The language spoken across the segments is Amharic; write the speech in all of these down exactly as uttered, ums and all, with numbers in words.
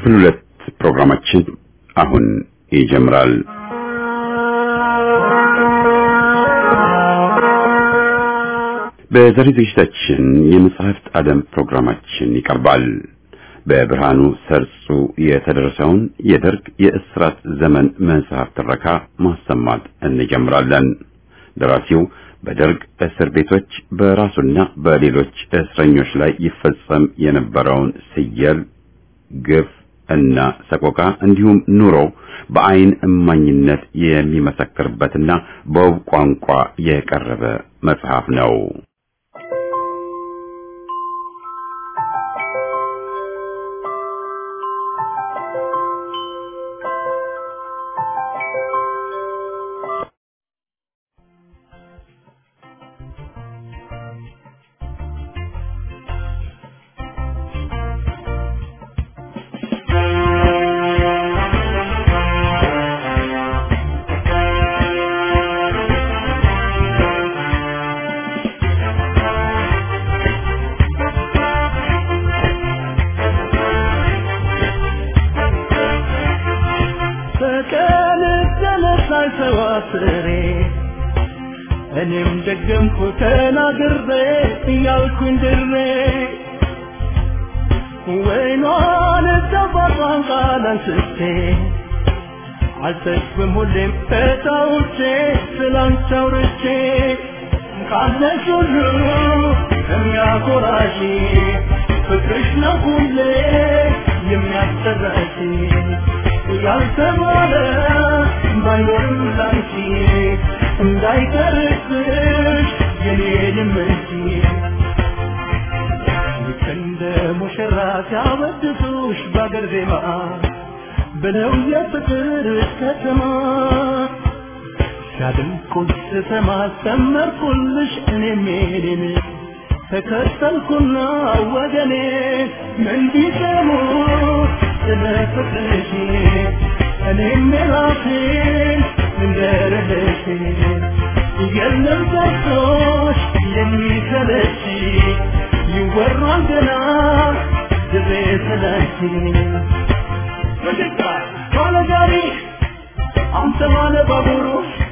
ክፍል ሁለት ፕሮግራማችን አሁን ይጀምራል። በዛሬው ዝግጅታችን የመጽሐፍት ዓለም ፕሮግራማችን ይቀርባል። በብርሃኑ ሰርጹ የተደረሰውን የደርግ የእስራት ዘመን መጽሐፍ ትረካ ማሰማት እንጀምራለን። ደራሲው በደርግ እስር ቤቶች በራሱና በሌሎች እስረኞች ላይ ይፈጸም የነበረውን ስየል፣ ግፍ እና ሰቆቃ እንዲሁም ኑሮ በአይን እማኝነት የሚመሰክርበትና በውብ ቋንቋ የቀረበ መጽሐፍ ነው። እኔም ደግምኩ ተናግሬ እያልኩኝ ድሬ ወይኗን ተባባን ቃል አንስቼ አልተስብም ሁሌም ተጫውቼ ስላንቺ አውርቼ ካለሽ ሁሉ የሚያኮራሽ ፍቅርሽ ነው ሁሌ የሚያስጠራሽ ያልተባለ ባይኖርም ላንቺ እንዳይቀርብሽ የኔንም እንጂ እንደ ሙሽራ ሲያወድሱሽ በአገር ዜማ ብለው የፍቅር ከተማ ሲያደንቁሽ ስሰማ ሰመርኩልሽ እኔም የኔን ተከተልኩና ወገኔ ምን ቢሰሙ ስለ ፍቅርሽ እኔም የራሴን እንደረደሽ የለም ሰጥቶሽ የሚሰለች ይወራል ገና ድሬ ስለሽ ወደቃ ባለጋሪ አንተ ማለ ባቡሩ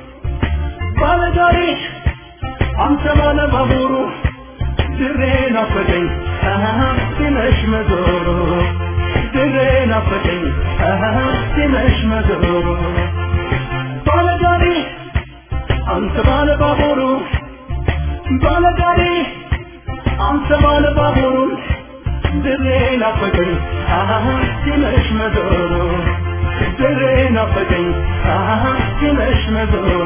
ባለጋሪ አንተ ማለ ባቡሩ ድሬ ናፈቀኝ ሲመሽ መዞሩ ድሬ ናፈቀኝ ሲመሽ መዞሩ ባለጋሪ አንተ ባለ ባቡሩ ባለጋሪ አንተ ባለ ባቡሩ ድሬ ናፈቀኝ ሲመሽ መዞሩ ድሬ ናፈቀኝ ሲመሽ መዞሩ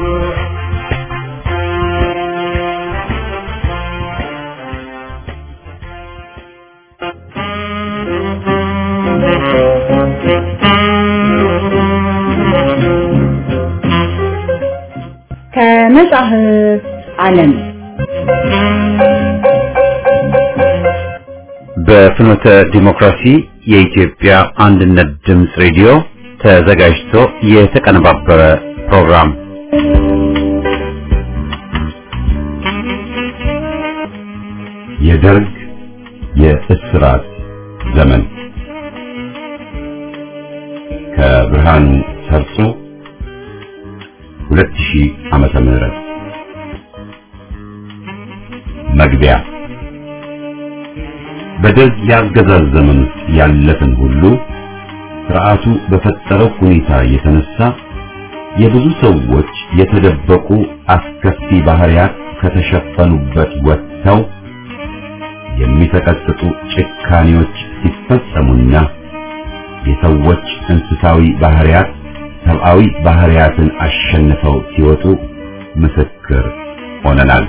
ከመጽሐፍ ዓለም በፍኖተ ዲሞክራሲ የኢትዮጵያ አንድነት ድምፅ ሬዲዮ ተዘጋጅቶ የተቀነባበረ ፕሮግራም የደርግ የእስራት ዘመን ከብርሃኑ ሰርጾ ሁለት ሺህ ዓመተ ምህረት መግቢያ በደርግ የአገዛዝ ዘመን ያለፈን ሁሉ ስርዓቱ በፈጠረው ሁኔታ የተነሳ የብዙ ሰዎች የተደበቁ አስከፊ ባህሪያት ከተሸፈኑበት ወጥተው የሚተቀጥጡ ጭካኔዎች ሲፈጸሙና የሰዎች እንስሳዊ ባህሪያት ሰብአዊ ባህሪያትን አሸንፈው ሲወጡ ምስክር ሆነናል።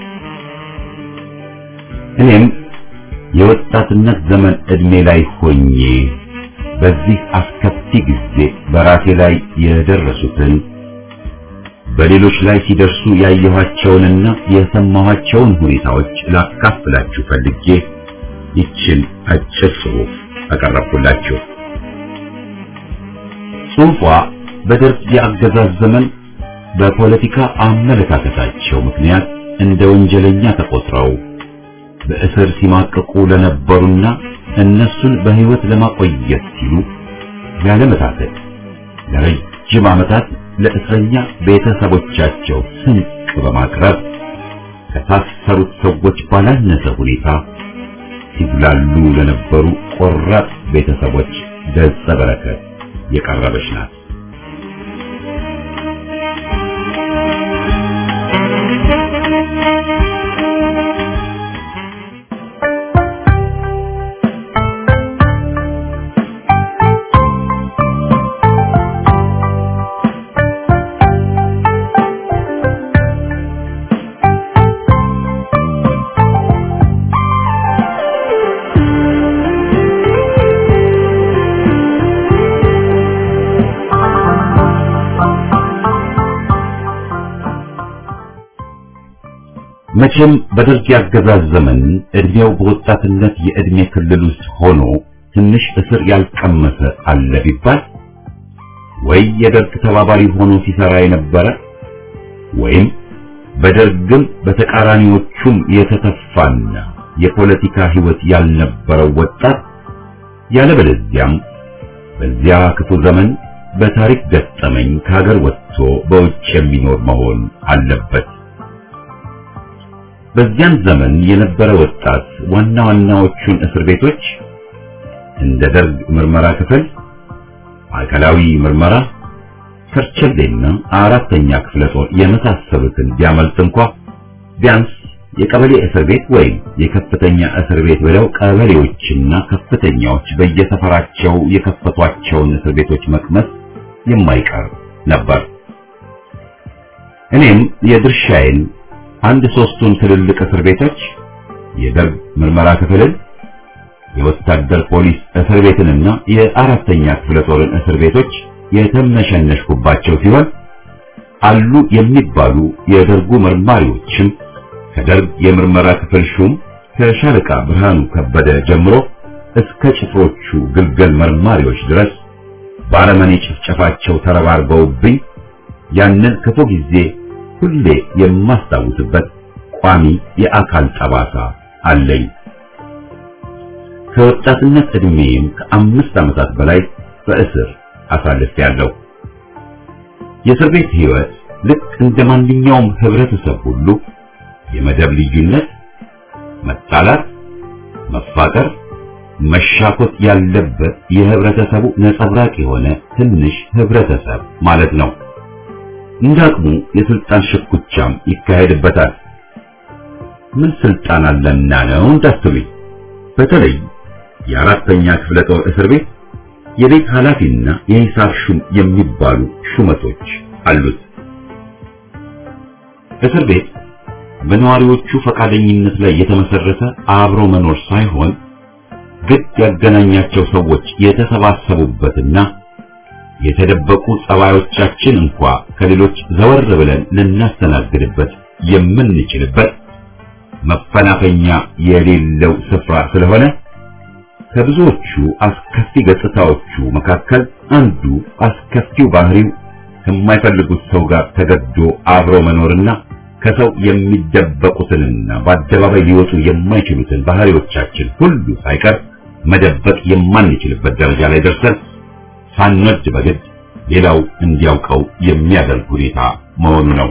እኔም የወጣትነት ዘመን እድሜ ላይ ሆኜ በዚህ አስከፊ ጊዜ በራሴ ላይ የደረሱትን በሌሎች ላይ ሲደርሱ ያየኋቸውንና የሰማኋቸውን ሁኔታዎች ላካፍላችሁ ፈልጌ ይችን አጭር ጽሑፍ አቀረብኩላችሁ። ጽሑፏ በደርግ የአገዛዝ ዘመን በፖለቲካ አመለካከታቸው ምክንያት እንደ ወንጀለኛ ተቆጥረው በእስር ሲማቀቁ ለነበሩና እነሱን በህይወት ለማቆየት ሲሉ ያለመታከት ለረጅም ዓመታት ለእስረኛ ቤተሰቦቻቸው ስንቅ በማቅረብ ከታሰሩት ሰዎች ባላነሰ ሁኔታ ሲብላሉ ለነበሩ ቆራጥ ቤተሰቦች ገጸ በረከት የቀረበች ናት። መቼም በደርግ ያገዛዝ ዘመን እድሜው በወጣትነት የእድሜ ክልል ውስጥ ሆኖ ትንሽ እስር ያልቀመሰ አለ ቢባል ወይ የደርግ ተባባሪ ሆኖ ሲሰራ የነበረ ወይም በደርግም በተቃራኒዎቹም የተተፋና የፖለቲካ ህይወት ያልነበረው ወጣት ያለበለዚያም በዚያ ክፉ ዘመን በታሪክ ገጠመኝ ከሀገር ወጥቶ በውጭ የሚኖር መሆን አለበት። በዚያን ዘመን የነበረ ወጣት ዋና ዋናዎቹን እስር ቤቶች እንደ ደርግ ምርመራ ክፍል፣ ማዕከላዊ ምርመራ፣ ከርቸሌና አራተኛ ክፍለ ጦር የመሳሰሉትን ቢያመልጥ እንኳ ቢያንስ የቀበሌ እስር ቤት ወይም የከፍተኛ እስር ቤት ብለው ቀበሌዎችና ከፍተኛዎች በየሰፈራቸው የከፈቷቸውን እስር ቤቶች መቅመስ የማይቀር ነበር። እኔም የድርሻዬን አንድ ሶስቱን ትልልቅ እስር ቤቶች የደርግ ምርመራ ክፍልን፣ የወታደር ፖሊስ እስር ቤትንና የአራተኛ ክፍለ ጦርን እስር ቤቶች የተመሸነሽኩባቸው ሲሆን አሉ የሚባሉ የደርጉ መርማሪዎችም ከደርግ የምርመራ ክፍል ሹም ከሻለቃ ብርሃኑ ከበደ ጀምሮ እስከ ጭፍሮቹ ግልገል መርማሪዎች ድረስ ባረመኔ ጭፍጨፋቸው ተረባርበውብኝ ያንን ክፉ ጊዜ ሁሌ የማስታውስበት ቋሚ የአካል ጠባሳ አለኝ። ከወጣትነት እድሜም ከአምስት ዓመታት በላይ በእስር አሳልፌያለሁ። የእስር ቤት ህይወት ልክ እንደ ማንኛውም ህብረተሰብ ሁሉ የመደብ ልዩነት፣ መጣላት፣ መፋቀር፣ መሻኮት ያለበት የህብረተሰቡ ነጸብራቅ የሆነ ትንሽ ህብረተሰብ ማለት ነው። እንዳቅሙ የስልጣን ሽኩቻም ይካሄድበታል። ምን ስልጣን አለና ነው እንዳትሉኝ፣ በተለይ የአራተኛ ክፍለ ጦር እስር ቤት የቤት ኃላፊና የሂሳብ ሹም የሚባሉ ሹመቶች አሉት። እስር ቤት በነዋሪዎቹ ፈቃደኝነት ላይ የተመሰረተ አብሮ መኖር ሳይሆን ግድ ያገናኛቸው ሰዎች የተሰባሰቡበትና የተደበቁ ጸባዮቻችን እንኳ ከሌሎች ዘወር ብለን ልናስተናግድበት የምንችልበት መፈናፈኛ የሌለው ስፍራ ስለሆነ ከብዙዎቹ አስከፊ ገጽታዎቹ መካከል አንዱ አስከፊው ባህሪው ከማይፈልጉት ሰው ጋር ተገዶ አብሮ መኖርና ከሰው የሚደበቁትንና በአደባባይ ሊወጡ የማይችሉትን ባህሪዎቻችን ሁሉ ሳይቀር መደበቅ የማንችልበት ደረጃ ላይ ደርሰን ሳንወድ በግድ ሌላው እንዲያውቀው የሚያደርግ ሁኔታ መሆኑ ነው።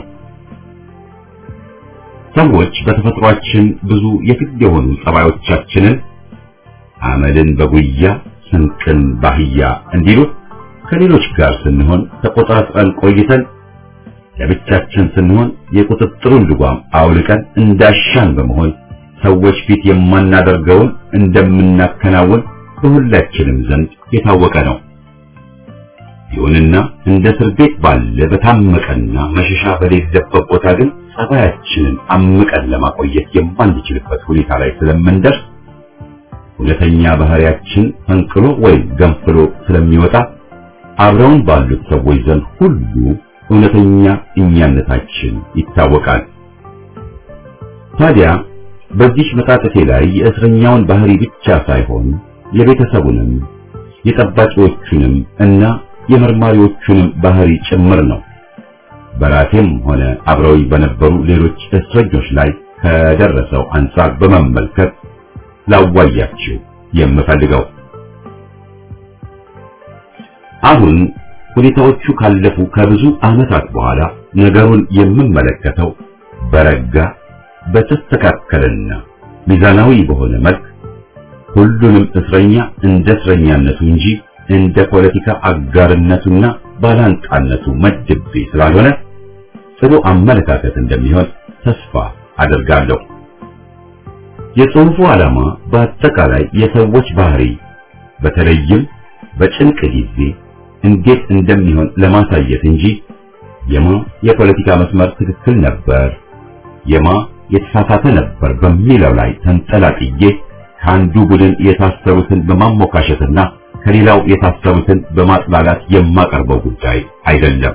ሰዎች በተፈጥሯችን ብዙ የግድ የሆኑ ጸባዮቻችንን አመልን በጉያ ስንቅን ባህያ እንዲሉ ከሌሎች ጋር ስንሆን ተቆጣጥረን ቆይተን ለብቻችን ስንሆን የቁጥጥሩን ልጓም አውልቀን እንዳሻን በመሆን ሰዎች ፊት የማናደርገውን እንደምናከናውን በሁላችንም ዘንድ የታወቀ ነው። ይሁንና እንደ እስር ቤት ባለ በታመቀና መሸሻ በሌለበት ቦታ ግን ጸባያችንን አምቀን ለማቆየት የማንችልበት ሁኔታ ላይ ስለምንደርስ እውነተኛ ባህሪያችን ፈንቅሎ ወይም ገንፍሎ ስለሚወጣ አብረውን ባሉት ሰዎች ዘንድ ሁሉ እውነተኛ እኛነታችን ይታወቃል። ታዲያ በዚህ መጣጥፌ ላይ የእስረኛውን ባህሪ ብቻ ሳይሆን የቤተሰቡንም የጠባቂዎቹንም እና የመርማሪዎቹንም ባህሪ ጭምር ነው በራሴም ሆነ አብረውኝ በነበሩ ሌሎች እስረኞች ላይ ከደረሰው አንጻር በመመልከት ላዋያችሁ የምፈልገው። አሁን ሁኔታዎቹ ካለፉ ከብዙ ዓመታት በኋላ ነገሩን የምመለከተው በረጋ በተስተካከለና ሚዛናዊ በሆነ መልክ ሁሉንም እስረኛ እንደ እስረኛነቱ እንጂ እንደ ፖለቲካ አጋርነቱና ባላንጣነቱ መድቤ ስላልሆነ ጥሩ አመለካከት እንደሚሆን ተስፋ አደርጋለሁ። የጽሑፉ ዓላማ በአጠቃላይ የሰዎች ባህሪ በተለይም በጭንቅ ጊዜ እንዴት እንደሚሆን ለማሳየት እንጂ የማ የፖለቲካ መስመር ትክክል ነበር፣ የማ የተሳሳተ ነበር በሚለው ላይ ተንጠላጥዬ ከአንዱ ቡድን የታሰሩትን በማሞካሸትና ከሌላው የታሰሩትን በማጥላላት የማቀርበው ጉዳይ አይደለም።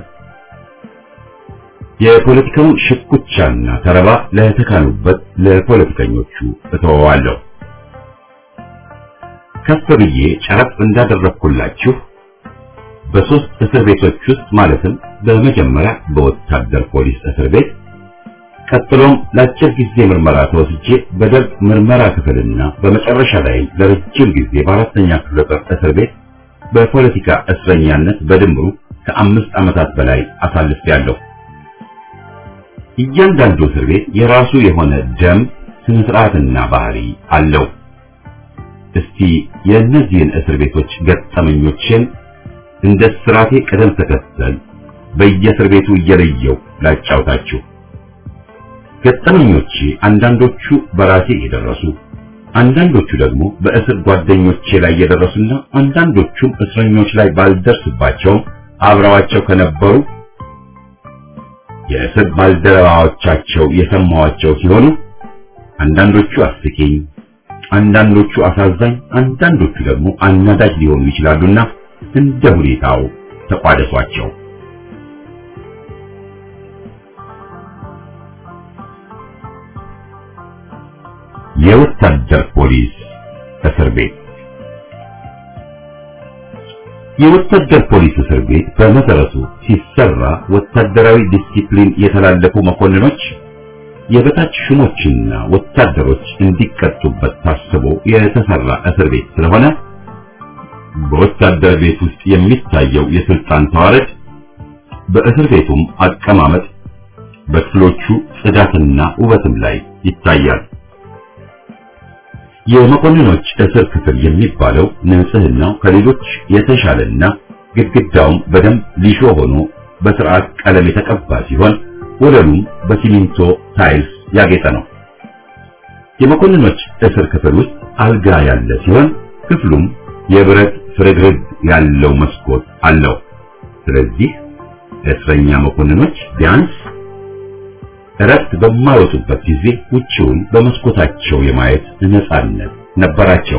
የፖለቲካውን ሽኩቻና ተረባ ለተካኑበት ለፖለቲከኞቹ እተወዋለሁ። ከፍ ብዬ ጨረፍ እንዳደረኩላችሁ በሶስት እስር ቤቶች ውስጥ ማለትም በመጀመሪያ በወታደር ፖሊስ እስር ቤት፣ ቀጥሎም ለአጭር ጊዜ ምርመራ ተወስጄ በደርግ ምርመራ ክፍልና በመጨረሻ ላይ ለረጅም ጊዜ በአራተኛ ክፍለ ጦር እስር ቤት በፖለቲካ እስረኛነት በድምሩ ከአምስት ዓመታት በላይ አሳልፌያለሁ። እያንዳንዱ እስር ቤት የራሱ የሆነ ደም፣ ስነ ስርዓትና ባህሪ አለው። እስቲ የእነዚህን እስር ቤቶች ገጠመኞችን እንደ ስራቴ ቅደም ተከተል በየእስር ቤቱ እየለየው ላጫውታችሁ። ገጠመኞቼ አንዳንዶቹ በራሴ የደረሱ፣ አንዳንዶቹ ደግሞ በእስር ጓደኞቼ ላይ የደረሱና አንዳንዶቹም እስረኞች ላይ ባልደርስባቸውም አብረዋቸው ከነበሩ የእስር ባልደረባዎቻቸው የሰማዋቸው ሲሆኑ አንዳንዶቹ አስቂኝ፣ አንዳንዶቹ አሳዛኝ፣ አንዳንዶቹ ደግሞ አናዳጅ ሊሆኑ ይችላሉና እንደ ሁኔታው ተቋደሷቸው። የወታደር ፖሊስ እስር ቤት። የወታደር ፖሊስ እስር ቤት በመሰረቱ ሲሰራ ወታደራዊ ዲሲፕሊን የተላለፉ መኮንኖች የበታች ሹሞችና ወታደሮች እንዲቀጡበት ታስቦ የተሰራ እስር ቤት ስለሆነ በወታደር ቤት ውስጥ የሚታየው የስልጣን ተዋረድ በእስር ቤቱም አቀማመጥ በክፍሎቹ ጽዳትና ውበትም ላይ ይታያል። የመኮንኖች እስር ክፍል የሚባለው ንጽህናው ከሌሎች የተሻለና ግድግዳውም በደንብ ሊሾ ሆኖ በስርዓት ቀለም የተቀባ ሲሆን ወለሉም በሲሚንቶ ታይልስ ያጌጠ ነው። የመኮንኖች እስር ክፍል ውስጥ አልጋ ያለ ሲሆን ክፍሉም የብረት ፍርግርግ ያለው መስኮት አለው። ስለዚህ እስረኛ መኮንኖች ቢያንስ እረፍት በማይወጡበት ጊዜ ውጪውን በመስኮታቸው የማየት ነፃነት ነበራቸው።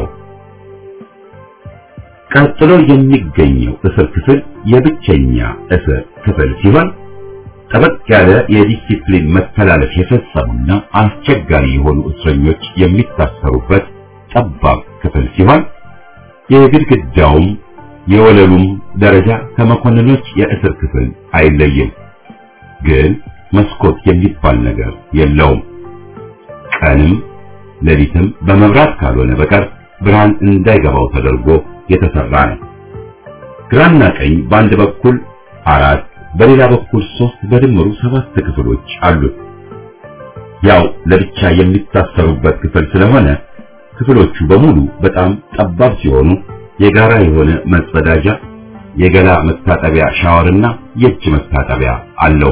ቀጥሎ የሚገኘው እስር ክፍል የብቸኛ እስር ክፍል ሲሆን ጠበቅ ያለ የዲሲፕሊን መተላለፍ የፈጸሙና አስቸጋሪ የሆኑ እስረኞች የሚታሰሩበት ጠባብ ክፍል ሲሆን የግድግዳውም የወለሉም ደረጃ ከመኮንኖች የእስር ክፍል አይለይም። ግን መስኮት የሚባል ነገር የለውም። ቀንም ሌሊትም በመብራት ካልሆነ በቀር ብርሃን እንዳይገባው ተደርጎ የተሰራ ነው። ግራና ቀኝ በአንድ በኩል አራት፣ በሌላ በኩል ሶስት፣ በድምሩ ሰባት ክፍሎች አሉት። ያው ለብቻ የሚታሰሩበት ክፍል ስለሆነ ክፍሎቹ በሙሉ በጣም ጠባብ ሲሆኑ የጋራ የሆነ መጸዳጃ፣ የገላ መታጠቢያ ሻወርና የእጅ መታጠቢያ አለው።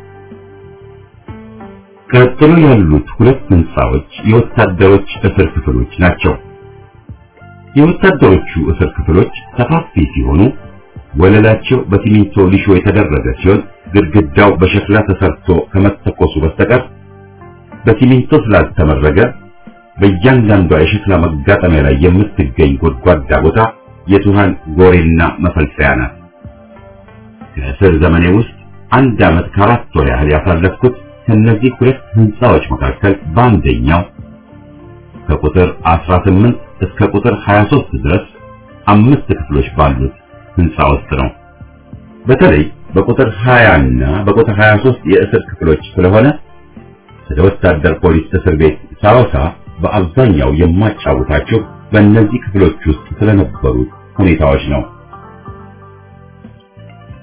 ቀጥሎ ያሉት ሁለት ህንጻዎች የወታደሮች እስር ክፍሎች ናቸው። የወታደሮቹ እስር ክፍሎች ሰፋፊ ሲሆኑ ወለላቸው በሲሚንቶ ሊሾ የተደረገ ሲሆን ግድግዳው በሸክላ ተሰርቶ ከመተኮሱ በስተቀር በሲሚንቶ ስላልተመረገ በእያንዳንዷ የሸክላ መጋጠሚያ ላይ የምትገኝ ጎድጓዳ ቦታ የቱሃን ጎሬና መፈልፈያ ናት። ከእስር ዘመኔ ውስጥ አንድ ዓመት ከአራት ወር ያህል ያሳለፍኩት ከነዚህ ሁለት ህንጻዎች መካከል በአንደኛው ከቁጥር አስራ ስምንት እስከ ቁጥር ሀያ ሶስት ድረስ አምስት ክፍሎች ባሉት ህንጻ ውስጥ ነው። በተለይ በቁጥር ሀያ እና በቁጥር ሀያ ሶስት የእስር ክፍሎች ስለሆነ ስለ ወታደር ፖሊስ እስር ቤት ሳወሳ በአብዛኛው የማጫውታቸው በእነዚህ ክፍሎች ውስጥ ስለነበሩት ሁኔታዎች ነው።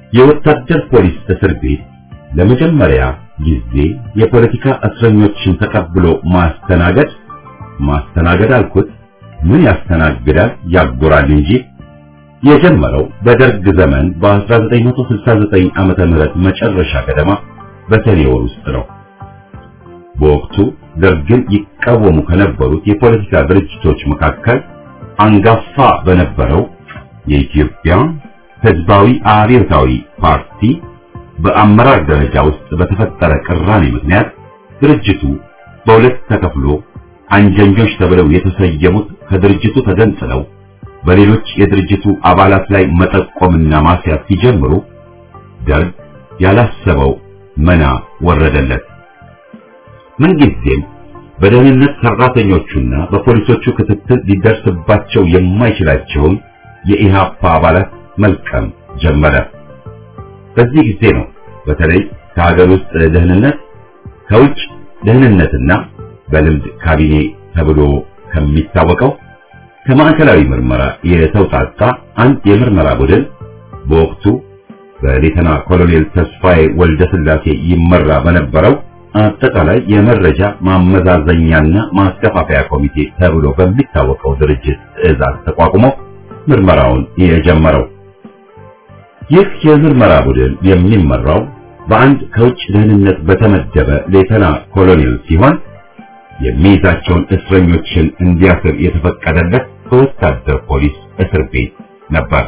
የወታደር ፖሊስ እስር ቤት ለመጀመሪያ ጊዜ የፖለቲካ እስረኞችን ተቀብሎ ማስተናገድ ማስተናገድ አልኩት ምን ያስተናግዳል ያጎራል እንጂ የጀመረው በደርግ ዘመን በ1969 ዓመተ ምህረት መጨረሻ ገደማ በሰኔ ወር ውስጥ ነው። በወቅቱ ደርግን ይቃወሙ ከነበሩት የፖለቲካ ድርጅቶች መካከል አንጋፋ በነበረው የኢትዮጵያ ሕዝባዊ አብዮታዊ ፓርቲ በአመራር ደረጃ ውስጥ በተፈጠረ ቅራኔ ምክንያት ድርጅቱ በሁለት ተከፍሎ አንጀኞች ተብለው የተሰየሙት ከድርጅቱ ተገንጥለው በሌሎች የድርጅቱ አባላት ላይ መጠቆምና ማስያዝ ሲጀምሩ ደርግ ያላሰበው መና ወረደለት። ምንጊዜም በደህንነት ሰራተኞቹና በፖሊሶቹ ክትትል ሊደርስባቸው የማይችላቸውን የኢሃፓ አባላት መልቀም ጀመረ። በዚህ ጊዜ ነው በተለይ ከሀገር ውስጥ ደህንነት ከውጭ ደህንነትና በልምድ ካቢኔ ተብሎ ከሚታወቀው ከማዕከላዊ ምርመራ የተውጣጣ አንድ የምርመራ ቡድን በወቅቱ በሌተና ኮሎኔል ተስፋዬ ወልደ ስላሴ ይመራ በነበረው አጠቃላይ የመረጃ ማመዛዘኛና ማስከፋፈያ ኮሚቴ ተብሎ በሚታወቀው ድርጅት ትዕዛዝ ተቋቁሞ ምርመራውን የጀመረው። ይህ የምርመራ ቡድን የሚመራው በአንድ ከውጭ ደህንነት በተመደበ ሌተና ኮሎኔል ሲሆን የሚይዛቸውን እስረኞችን እንዲያስር የተፈቀደለት በወታደር ፖሊስ እስር ቤት ነበር።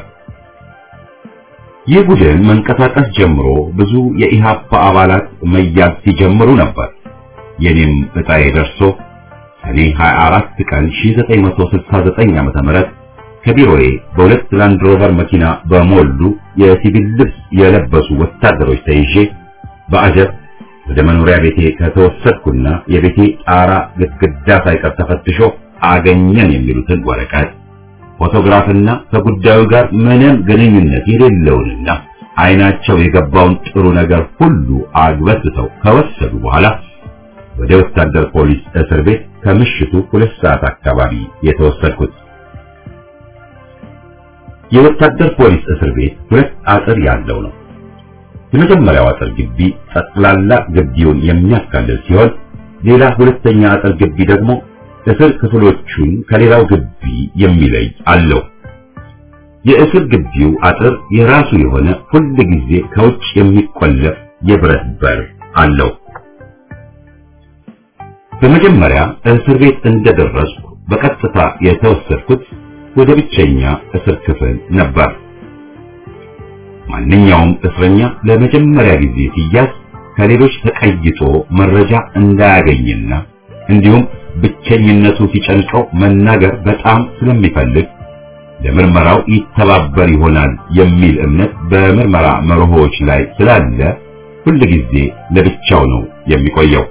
ይህ ቡድን መንቀሳቀስ ጀምሮ ብዙ የኢሃፓ አባላት መያዝ ሲጀምሩ ነበር። የኔም እጣዬ ደርሶ ሰኔ ሃያ አራት ቀን ሺህ ዘጠኝ መቶ ስልሳ ዘጠኝ ዓመተ ምህረት ከቢሮዬ በሁለት ላንድ ሮቨር መኪና በሞሉ የሲቪል ልብስ የለበሱ ወታደሮች ተይዤ በአጀብ ወደ መኖሪያ ቤቴ ከተወሰድኩና የቤቴ ጣራ ግድግዳ ሳይቀር ተፈትሾ አገኘን የሚሉትን ወረቀት ፎቶግራፍና ከጉዳዩ ጋር ምንም ግንኙነት የሌለውንና አይናቸው የገባውን ጥሩ ነገር ሁሉ አግበስብሰው ከወሰዱ በኋላ ወደ ወታደር ፖሊስ እስር ቤት ከምሽቱ ሁለት ሰዓት አካባቢ የተወሰድኩት። የወታደር ፖሊስ እስር ቤት ሁለት አጥር ያለው ነው። የመጀመሪያው አጥር ግቢ ጠቅላላ ግቢውን የሚያካልል ሲሆን ሌላ ሁለተኛ አጥር ግቢ ደግሞ እስር ክፍሎቹን ከሌላው ግቢ የሚለይ አለው። የእስር ግቢው አጥር የራሱ የሆነ ሁሉ ጊዜ ከውጭ የሚቆለፍ የብረት በር አለው። በመጀመሪያ እስር ቤት እንደደረስኩ በቀጥታ የተወሰድኩት ወደ ብቸኛ እስር ክፍል ነበር። ማንኛውም እስረኛ ለመጀመሪያ ጊዜ ሲያዝ ከሌሎች ተቀይጦ መረጃ እንዳያገኝና እንዲሁም ብቸኝነቱ ሲጨንቀው መናገር በጣም ስለሚፈልግ ለምርመራው ይተባበር ይሆናል የሚል እምነት በምርመራ መርሆዎች ላይ ስላለ ሁሉ ጊዜ ለብቻው ነው የሚቆየው።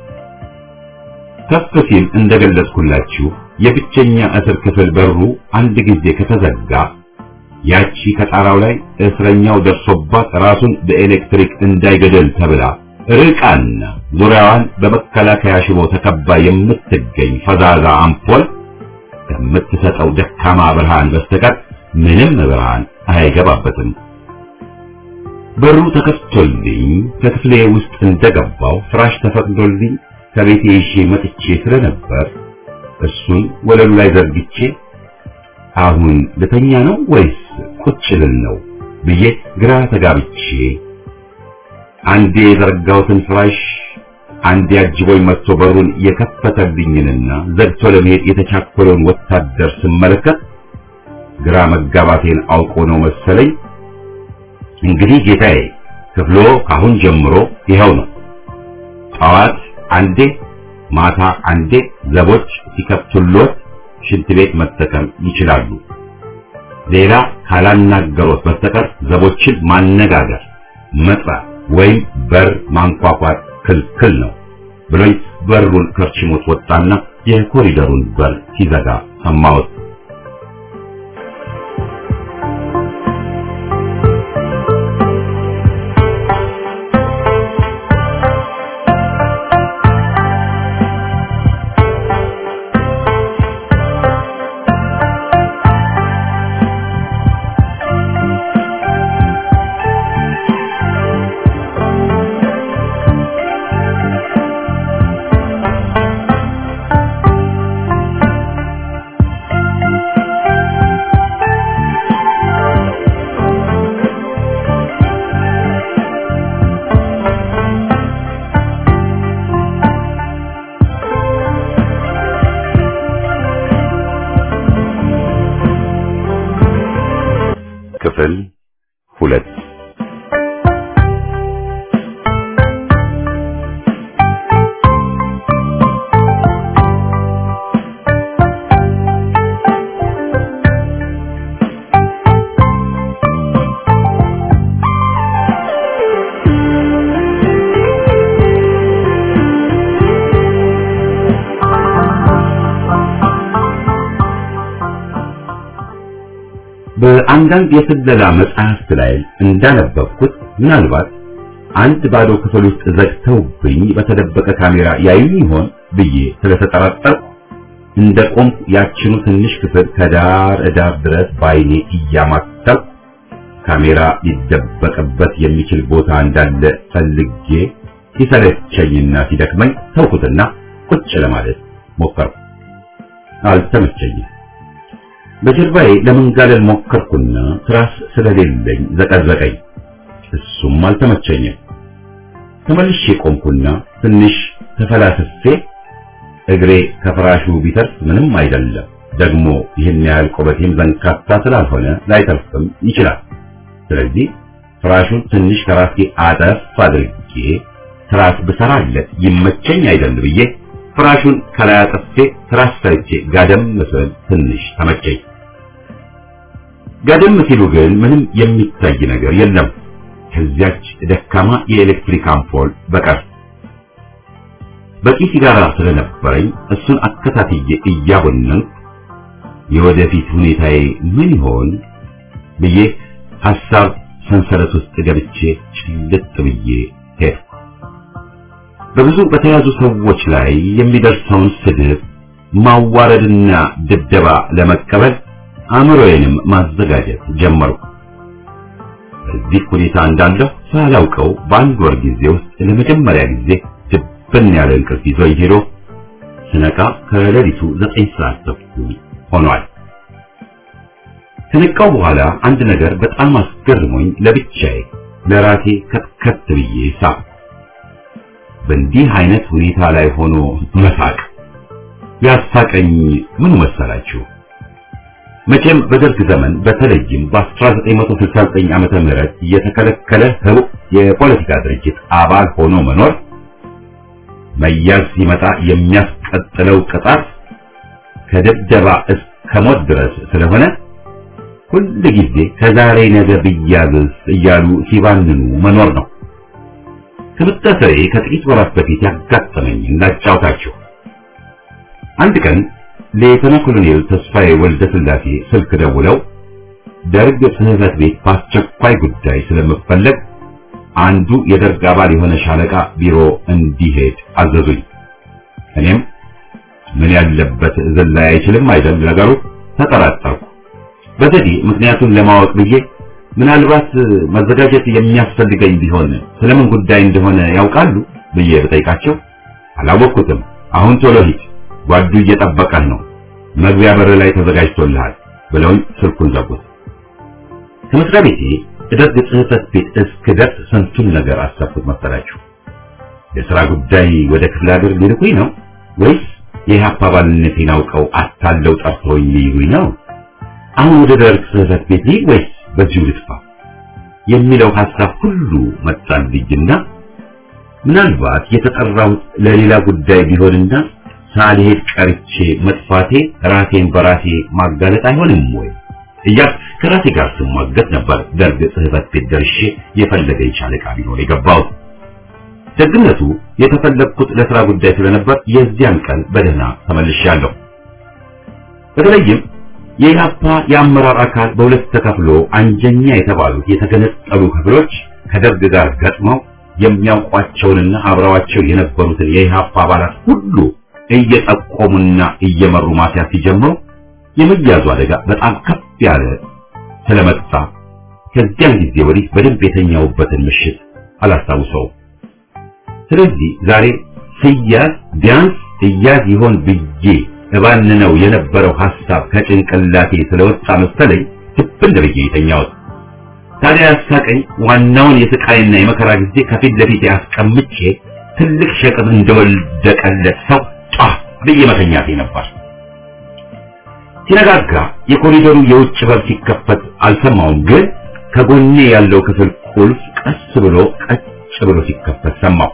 ከፍ ሲል እንደገለጽኩላችሁ የብቸኛ እስር ክፍል በሩ አንድ ጊዜ ከተዘጋ ያቺ ከጣራው ላይ እስረኛው ደርሶባት ራሱን በኤሌክትሪክ እንዳይገደል ተብላ ርቃና ዙሪያዋን በመከላከያ ሽቦ ተከባ የምትገኝ ፈዛዛ አምፖል ከምትሰጠው ደካማ ብርሃን በስተቀር ምንም ብርሃን አይገባበትም። በሩ ተከፍቶልኝ ከክፍሌ ውስጥ እንደገባው ፍራሽ ተፈቅዶልኝ ከቤቴ ይዤ መጥቼ ስለነበር እሱን ወለሉ ላይ ዘርግቼ አሁን ልተኛ ነው ወይስ ቁጭ ልል ነው ብዬ ግራ ተጋብቼ አንዴ የዘረጋሁትን ፍራሽ አንዴ አጅቦኝ መጥቶ በሩን የከፈተልኝንና ዘግቶ ለመሄድ የተቻኮለውን ወታደር ስመለከት ግራ መጋባቴን አውቆ ነው መሰለኝ እንግዲህ ጌታዬ ክፍሎ ካሁን ጀምሮ ይኸው ነው፣ ጠዋት አንዴ ማታ አንዴ ዘቦች ሲከፍቱልዎት ሽንት ቤት መጠቀም ይችላሉ፣ ሌላ ካላናገሩት በስተቀር ዘቦችን ማነጋገር መጥራት ወይም በር ማንኳኳት ክልክል ነው ብሎኝ በሩን ከርችሞት ወጣና የኮሪደሩን በር ሲዘጋ ሰማሁት። ክፍል ሁለት በአንዳንድ የስለላ መጽሐፍት ላይ እንዳነበብኩት ምናልባት አንድ ባዶ ክፍል ውስጥ ዘግተውብኝ በተደበቀ ካሜራ ያዩኝ ይሆን ብዬ ስለተጠራጠርኩ እንደቆምኩ ያችኑ ትንሽ ክፍል ከዳር ዳር ድረስ ባይኔ እያማተብ ካሜራ ሊደበቅበት የሚችል ቦታ እንዳለ ፈልጌ ሲሰለቸኝና ሲደክመኝ ተውኩትና ቁጭ ለማለት ሞከርኩ። አልተመቸኝም። በጀርባዬ ለመንጋለል ሞከርኩና ትራስ ስለሌለኝ ዘቀዘቀኝ። እሱም አልተመቸኝም። ተመልሼ ቆምኩና ትንሽ ተፈላስፌ እግሬ ከፍራሹ ቢተርፍ ምንም አይደለም፣ ደግሞ ይህን ያህል ቁመቴም ዘንካታ ስላልሆነ ላይተርፍም ይችላል። ስለዚህ ፍራሹን ትንሽ ከራሴ አጠፍ አድርጌ ትራስ ብሰራለት ይመቸኝ አይደል ብዬ ፍራሹን ከላይ አጥፌ ትራስ ሰርቼ ጋደም መስል ትንሽ ተመቸኝ። ጋደም ሲሉ ግን ምንም የሚታይ ነገር የለም ከዚያች ደካማ የኤሌክትሪክ አምፖል በቀር። በቂ ሲጋራ ስለነበረኝ እሱን አከታትዬ እያቦነንኩ የወደፊት ሁኔታዬ ምን ይሆን ብዬ ሐሳብ ሰንሰለት ውስጥ ገብቼ ጭልጥ ብዬ ሄድኩ። በብዙ በተያዙ ሰዎች ላይ የሚደርሰውን ስድብ፣ ማዋረድና ድብደባ ለመቀበል አእምሮዬንም ማዘጋጀት ጀመርኩ። በዚህ ሁኔታ እንዳለሁ ሳላውቀው በአንድ ወር ጊዜ ውስጥ ለመጀመሪያ ጊዜ ድብን ያለ እንቅልፍ ይዞኝ ሄዶ ስነቃ ከሌሊቱ ዘጠኝ ሰዓት ተኩል ሆኗል። ከነቃው በኋላ አንድ ነገር በጣም አስገርሞኝ ለብቻዬ ለራሴ ከትከት ብዬ ሳቅ። በእንዲህ አይነት ሁኔታ ላይ ሆኖ መሳቅ ያሳቀኝ ምን መሰላችሁ? መቼም በደርግ ዘመን በተለይም በ1969 ዓመተ ምህረት የተከለከለ ህቡ የፖለቲካ ድርጅት አባል ሆኖ መኖር መያዝ ሲመጣ የሚያስቀጥለው ቅጣት ከድብደባ እስከ ሞት ድረስ ስለሆነ ሁል ጊዜ ከዛሬ ነገ ብያዝስ እያሉ ሲባንኑ መኖር ነው። ከመታሰሬ ከጥቂት ወራት በፊት ያጋጠመኝ እንዳጫውታችሁ። አንድ ቀን ሌተና ኮሎኔል ተስፋዬ ወልደ ስላሴ ስልክ ደውለው ደርግ ጽሕፈት ቤት በአስቸኳይ ጉዳይ ስለምፈለግ አንዱ የደርግ አባል የሆነ ሻለቃ ቢሮ እንዲሄድ አዘዙኝ። እኔም ምን ያለበት ዝላይ አይችልም አይደል ነገሩ ተጠራጠርኩ። በዘዴ ምክንያቱን ለማወቅ ብዬ ምናልባት መዘጋጀት የሚያስፈልገኝ ቢሆን ስለምን ጉዳይ እንደሆነ ያውቃሉ ብዬ በጠይቃቸው አላወቅኩትም፣ አሁን ቶሎ ሂድ፣ ጓዱ እየጠበቀህ ነው፣ መግቢያ በር ላይ ተዘጋጅቶልሃል ብለውኝ ስልኩን ዘጉት። ከመስሪያ ቤቴ ደርግ ጽሕፈት ቤት እስክደርስ ስንቱን ነገር አሰብኩት መሰላችሁ። የሥራ ጉዳይ ወደ ክፍለ ሀገር ሊልኩኝ ነው ወይስ የኢህአፓ አባልነቴን አውቀው አታለው ጠርተውኝ ሊይዙኝ ነው? አሁን ወደ ደርግ ጽሕፈት ቤት ልሂድ ወይስ በዚሁ ልጥፋ የሚለው ሐሳብ ሁሉ መጣልኝና ምናልባት የተጠራሁት ለሌላ ጉዳይ ቢሆንና ሳልሄድ ቀርቼ መጥፋቴ ራሴን በራሴ ማጋለጥ አይሆንም ወይ እያልኩ ከራሴ ጋር ስሟገት ነበር ደርግ ጽሕፈት ቤት ደርሼ የፈለገኝ ሻለቃ ቢኖር የገባሁት። ደግነቱ የተፈለግኩት ለሥራ ጉዳይ ስለነበር የዚያን ቀን በደህና ተመልሻለሁ። በተለይም የኢህአፓ የአመራር አካል በሁለት ተከፍሎ አንጀኛ የተባሉት የተገነጠሉ ክፍሎች ከደርግ ጋር ገጥመው የሚያውቋቸውንና አብረዋቸው የነበሩትን የኢህአፓ አባላት ሁሉ እየጠቆሙና እየመሩ ማስያዝ ሲጀምሩ የመያዙ አደጋ በጣም ከፍ ያለ ስለመጣ ከዚያን ጊዜ ወዲህ በደንብ የተኛውበትን ምሽት አላስታውሰውም። ስለዚህ ዛሬ ሲያዝ ቢያንስ እያዝ ይሆን ብዬ እባንነው የነበረው ሐሳብ ከጭንቅላቴ ስለወጣ መሰለኝ ትብን ብዬ የተኛሁት። ታዲያ ያሳቀኝ ዋናውን የስቃይና የመከራ ጊዜ ከፊት ለፊት ያስቀምጬ ትልቅ ሸክም እንደወደቀለት ሰው ጧ ብዬ መተኛቴ ነበር። ሲነጋጋ የኮሪደሩ የውጭ በር ሲከፈት አልሰማውም፣ ግን ከጎኔ ያለው ክፍል ቁልፍ ቀስ ብሎ ቀጭ ብሎ ሲከፈት ሰማው።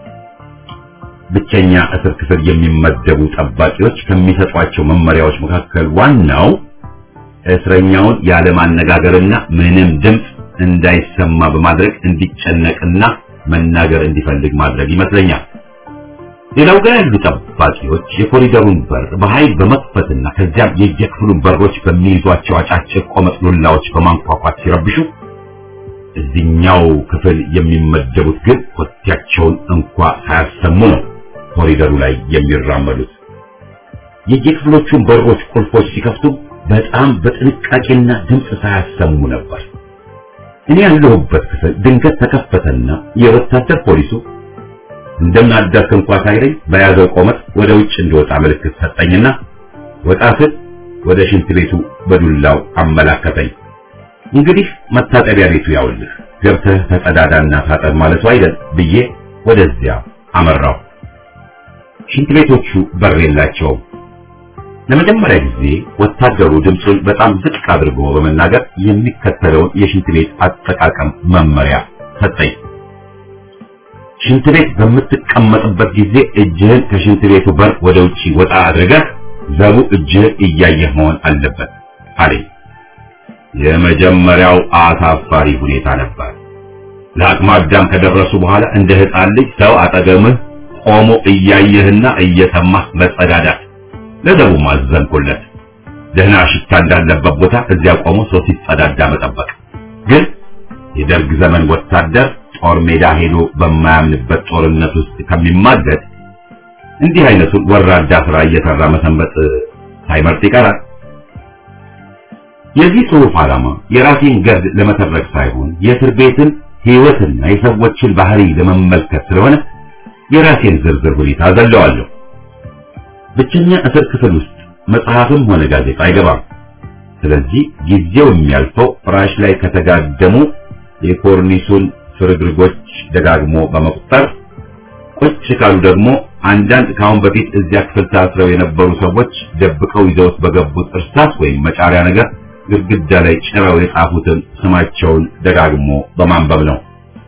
ብቸኛ እስር ክፍል የሚመደቡ ጠባቂዎች ከሚሰጧቸው መመሪያዎች መካከል ዋናው እስረኛውን ያለ ማነጋገርና ምንም ድምፅ እንዳይሰማ በማድረግ እንዲጨነቅና መናገር እንዲፈልግ ማድረግ ይመስለኛል። ሌላው ጋር ያሉ ጠባቂዎች የኮሪደሩን በር በኃይል በመክፈትና ከዚያም የየክፍሉን በሮች በሚይዟቸው አጫጭር ቆመጥ ሉላዎች በማንኳኳት ሲረብሹ፣ እዚህኛው ክፍል የሚመደቡት ግን ኮቴያቸውን እንኳ ሳያሰሙ ነው ኮሪደሩ ላይ የሚራመዱት። የየክፍሎቹን በሮች ቁልፎች ሲከፍቱ በጣም በጥንቃቄና ድምፅ ሳያሰሙ ነበር። እኔ ያለሁበት ክፍል ድንገት ተከፈተና የወታደር ፖሊሱ እንደምን አደርክ እንኳን ሳይለኝ በያዘው ቆመጥ ወደ ውጭ እንድወጣ ምልክት ሰጠኝና ወጣ ስል ወደ ሽንት ቤቱ በዱላው አመላከተኝ። እንግዲህ መታጠቢያ ቤቱ ያውልህ ገብተህ ተጸዳዳና ታጠብ ማለቱ አይደል ብዬ ወደዚያ አመራው። ሽንት ቤቶቹ በር የላቸውም። ለመጀመሪያ ጊዜ ወታደሩ ድምፁን በጣም ዝቅ አድርጎ በመናገር የሚከተለውን የሽንት ቤት አጠቃቀም መመሪያ ሰጠኝ። ሽንት ቤት በምትቀመጥበት ጊዜ እጅህን ከሽንት ቤቱ በር ወደ ውጪ ወጣ አድርገህ ዘቡ እጅህን እያየህ መሆን አለበት አለኝ። የመጀመሪያው አሳፋሪ ሁኔታ ነበር። ለአቅመ አዳም ከደረሱ በኋላ እንደ ሕፃን ልጅ ሰው አጠገምህ ቆሞ እያየህና እየሰማህ መጸዳዳት። ለዘቡ ማዘንኩለት። ደህና ሽታ እንዳለበት ቦታ እዚያ ቆሞ ሰው ሲጸዳዳ መጠበቅ። ግን የደርግ ዘመን ወታደር ጦር ሜዳ ሄዶ በማያምንበት ጦርነት ውስጥ ከሚማገድ እንዲህ አይነቱን ወራዳ ስራ እየሰራ መሰንበት ሳይመርጥ ይቀራል። የዚህ ጽሑፍ ዓላማ የራሴን ገድ ለመተረክ ሳይሆን የእስር ቤትን ሕይወትና የሰዎችን ባህሪ ለመመልከት ስለሆነ የራሴን ዝርዝር ሁኔታ ዘለዋለሁ። ብቸኛ እስር ክፍል ውስጥ መጽሐፍም ሆነ ጋዜጣ አይገባም። ስለዚህ ጊዜው የሚያልፈው ፍራሽ ላይ ከተጋደሙ የኮርኒሱን ፍርግርጎች ደጋግሞ በመቁጠር ቁጭ ካሉ ደግሞ አንዳንድ ካሁን በፊት እዚያ ክፍል ታስረው የነበሩ ሰዎች ደብቀው ይዘውት በገቡት እርሳስ ወይም መጫሪያ ነገር ግድግዳ ላይ ጭረው የጻፉትን ስማቸውን ደጋግሞ በማንበብ ነው።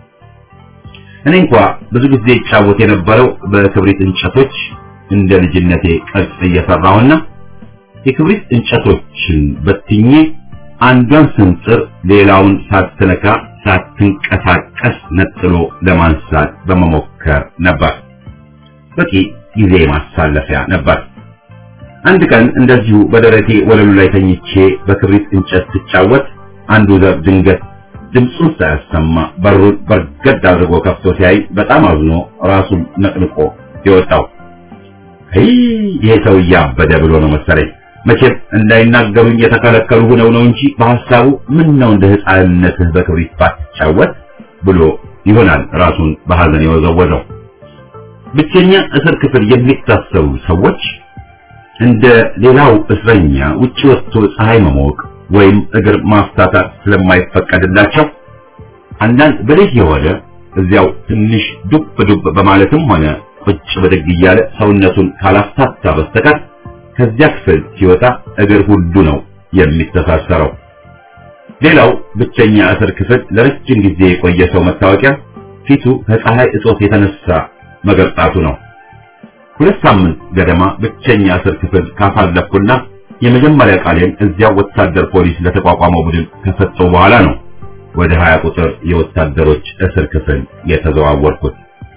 እኔ እንኳ ብዙ ጊዜ ይጫወት የነበረው በክብሪት እንጨቶች እንደ ልጅነቴ ቅርጽ እየሰራሁና የክብሪት እንጨቶችን በትኜ አንዷን ስንጥር ሌላውን ሳትነካ ሳትንቀሳቀስ ነጥሎ ለማንሳት በመሞከር ነበር። በቂ ጊዜ ማሳለፊያ ነበር። አንድ ቀን እንደዚሁ በደረቴ ወለሉ ላይ ተኝቼ በክብሪት እንጨት ስጫወት አንዱ ዘብ ድንገት ድምፁን ሳያሰማ በሩን በርገድ አድርጎ ከፍቶ ሲያይ በጣም አዝኖ ራሱን ነቅንቆ የወጣው። አይ ይሄ ሰው ያበደ ብሎ ነው መሰለኝ። መቼም እንዳይናገሩኝ የተከለከሉ ሆነው ነው እንጂ በሐሳቡ ምን ነው እንደ ሕፃንነትህ በክብሪት ባትጫወት ብሎ ይሆናል ራሱን በሐዘን የወዘወዘው። ብቸኛ እስር ክፍል የሚታሰሩ ሰዎች እንደ ሌላው እስረኛ ውጪ ወጥቶ ፀሐይ መሞቅ ወይም እግር ማፍታታት ስለማይፈቀድላቸው አንዳንድ ብልህ የሆነ እዚያው ትንሽ ዱብ ዱብ በማለትም ሆነ ቁጭ በደግ እያለ ሰውነቱን ካላፍታታ በስተቀር ከዚያ ክፍል ሲወጣ እግር ሁሉ ነው የሚተሳሰረው። ሌላው ብቸኛ እስር ክፍል ለረጅም ጊዜ የቆየ ሰው መታወቂያ ፊቱ ከፀሐይ እጦት የተነሳ መገርጣቱ ነው። ሁለት ሳምንት ገደማ ብቸኛ እስር ክፍል ካሳለፍኩና የመጀመሪያ ቃሌን እዚያው ወታደር ፖሊስ ለተቋቋመው ቡድን ከሰጠው በኋላ ነው ወደ ሀያ ቁጥር የወታደሮች እስር ክፍል የተዘዋወርኩት።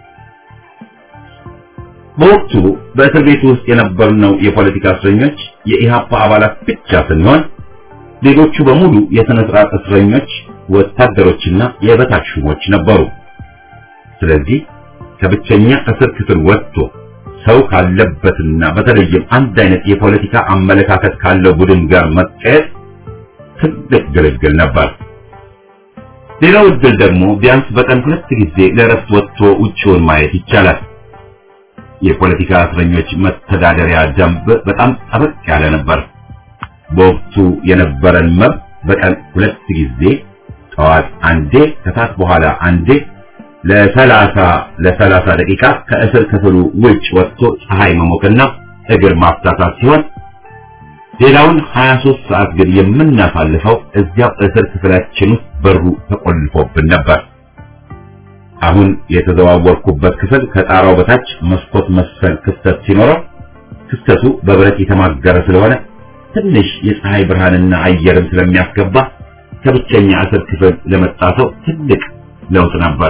በወቅቱ በእስር ቤት ውስጥ የነበርነው የፖለቲካ እስረኞች የኢሃፓ አባላት ብቻ ስንሆን ሌሎቹ በሙሉ የሥነ ሥርዓት እስረኞች፣ ወታደሮችና የበታች ሹሞች ነበሩ። ስለዚህ ከብቸኛ እስር ክፍል ወጥቶ ሰው ካለበትና በተለይም አንድ አይነት የፖለቲካ አመለካከት ካለው ቡድን ጋር መቀየር ትልቅ ግልግል ነበር። ሌላው ዕድል ደግሞ ቢያንስ በቀን ሁለት ጊዜ ለእረፍት ወጥቶ ውጪውን ማየት ይቻላል። የፖለቲካ እስረኞች መተዳደሪያ ደንብ በጣም ጠበቅ ያለ ነበር። በወቅቱ የነበረን መብት በቀን ሁለት ጊዜ ጠዋት አንዴ ከሰዓት በኋላ አንዴ ለሰላሳ ለሰላሳ ደቂቃ ከእስር ክፍሉ ውጭ ወጥቶ ፀሐይ መሞቅና እግር ማፍታታት ሲሆን ሌላውን ሀያ ሦስት ሰዓት ግን የምናሳልፈው እዚያው እስር ክፍላችን ውስጥ በሩ ተቆልፎብን ነበር። አሁን የተዘዋወርኩበት ክፍል ከጣራው በታች መስኮት መሰል ክፍተት ሲኖረው ክፍተቱ በብረት የተማገረ ስለሆነ ትንሽ የፀሐይ ብርሃንና አየርም ስለሚያስገባ ከብቸኛ እስር ክፍል ለመጣ ሰው ትልቅ ለውጥ ነበር።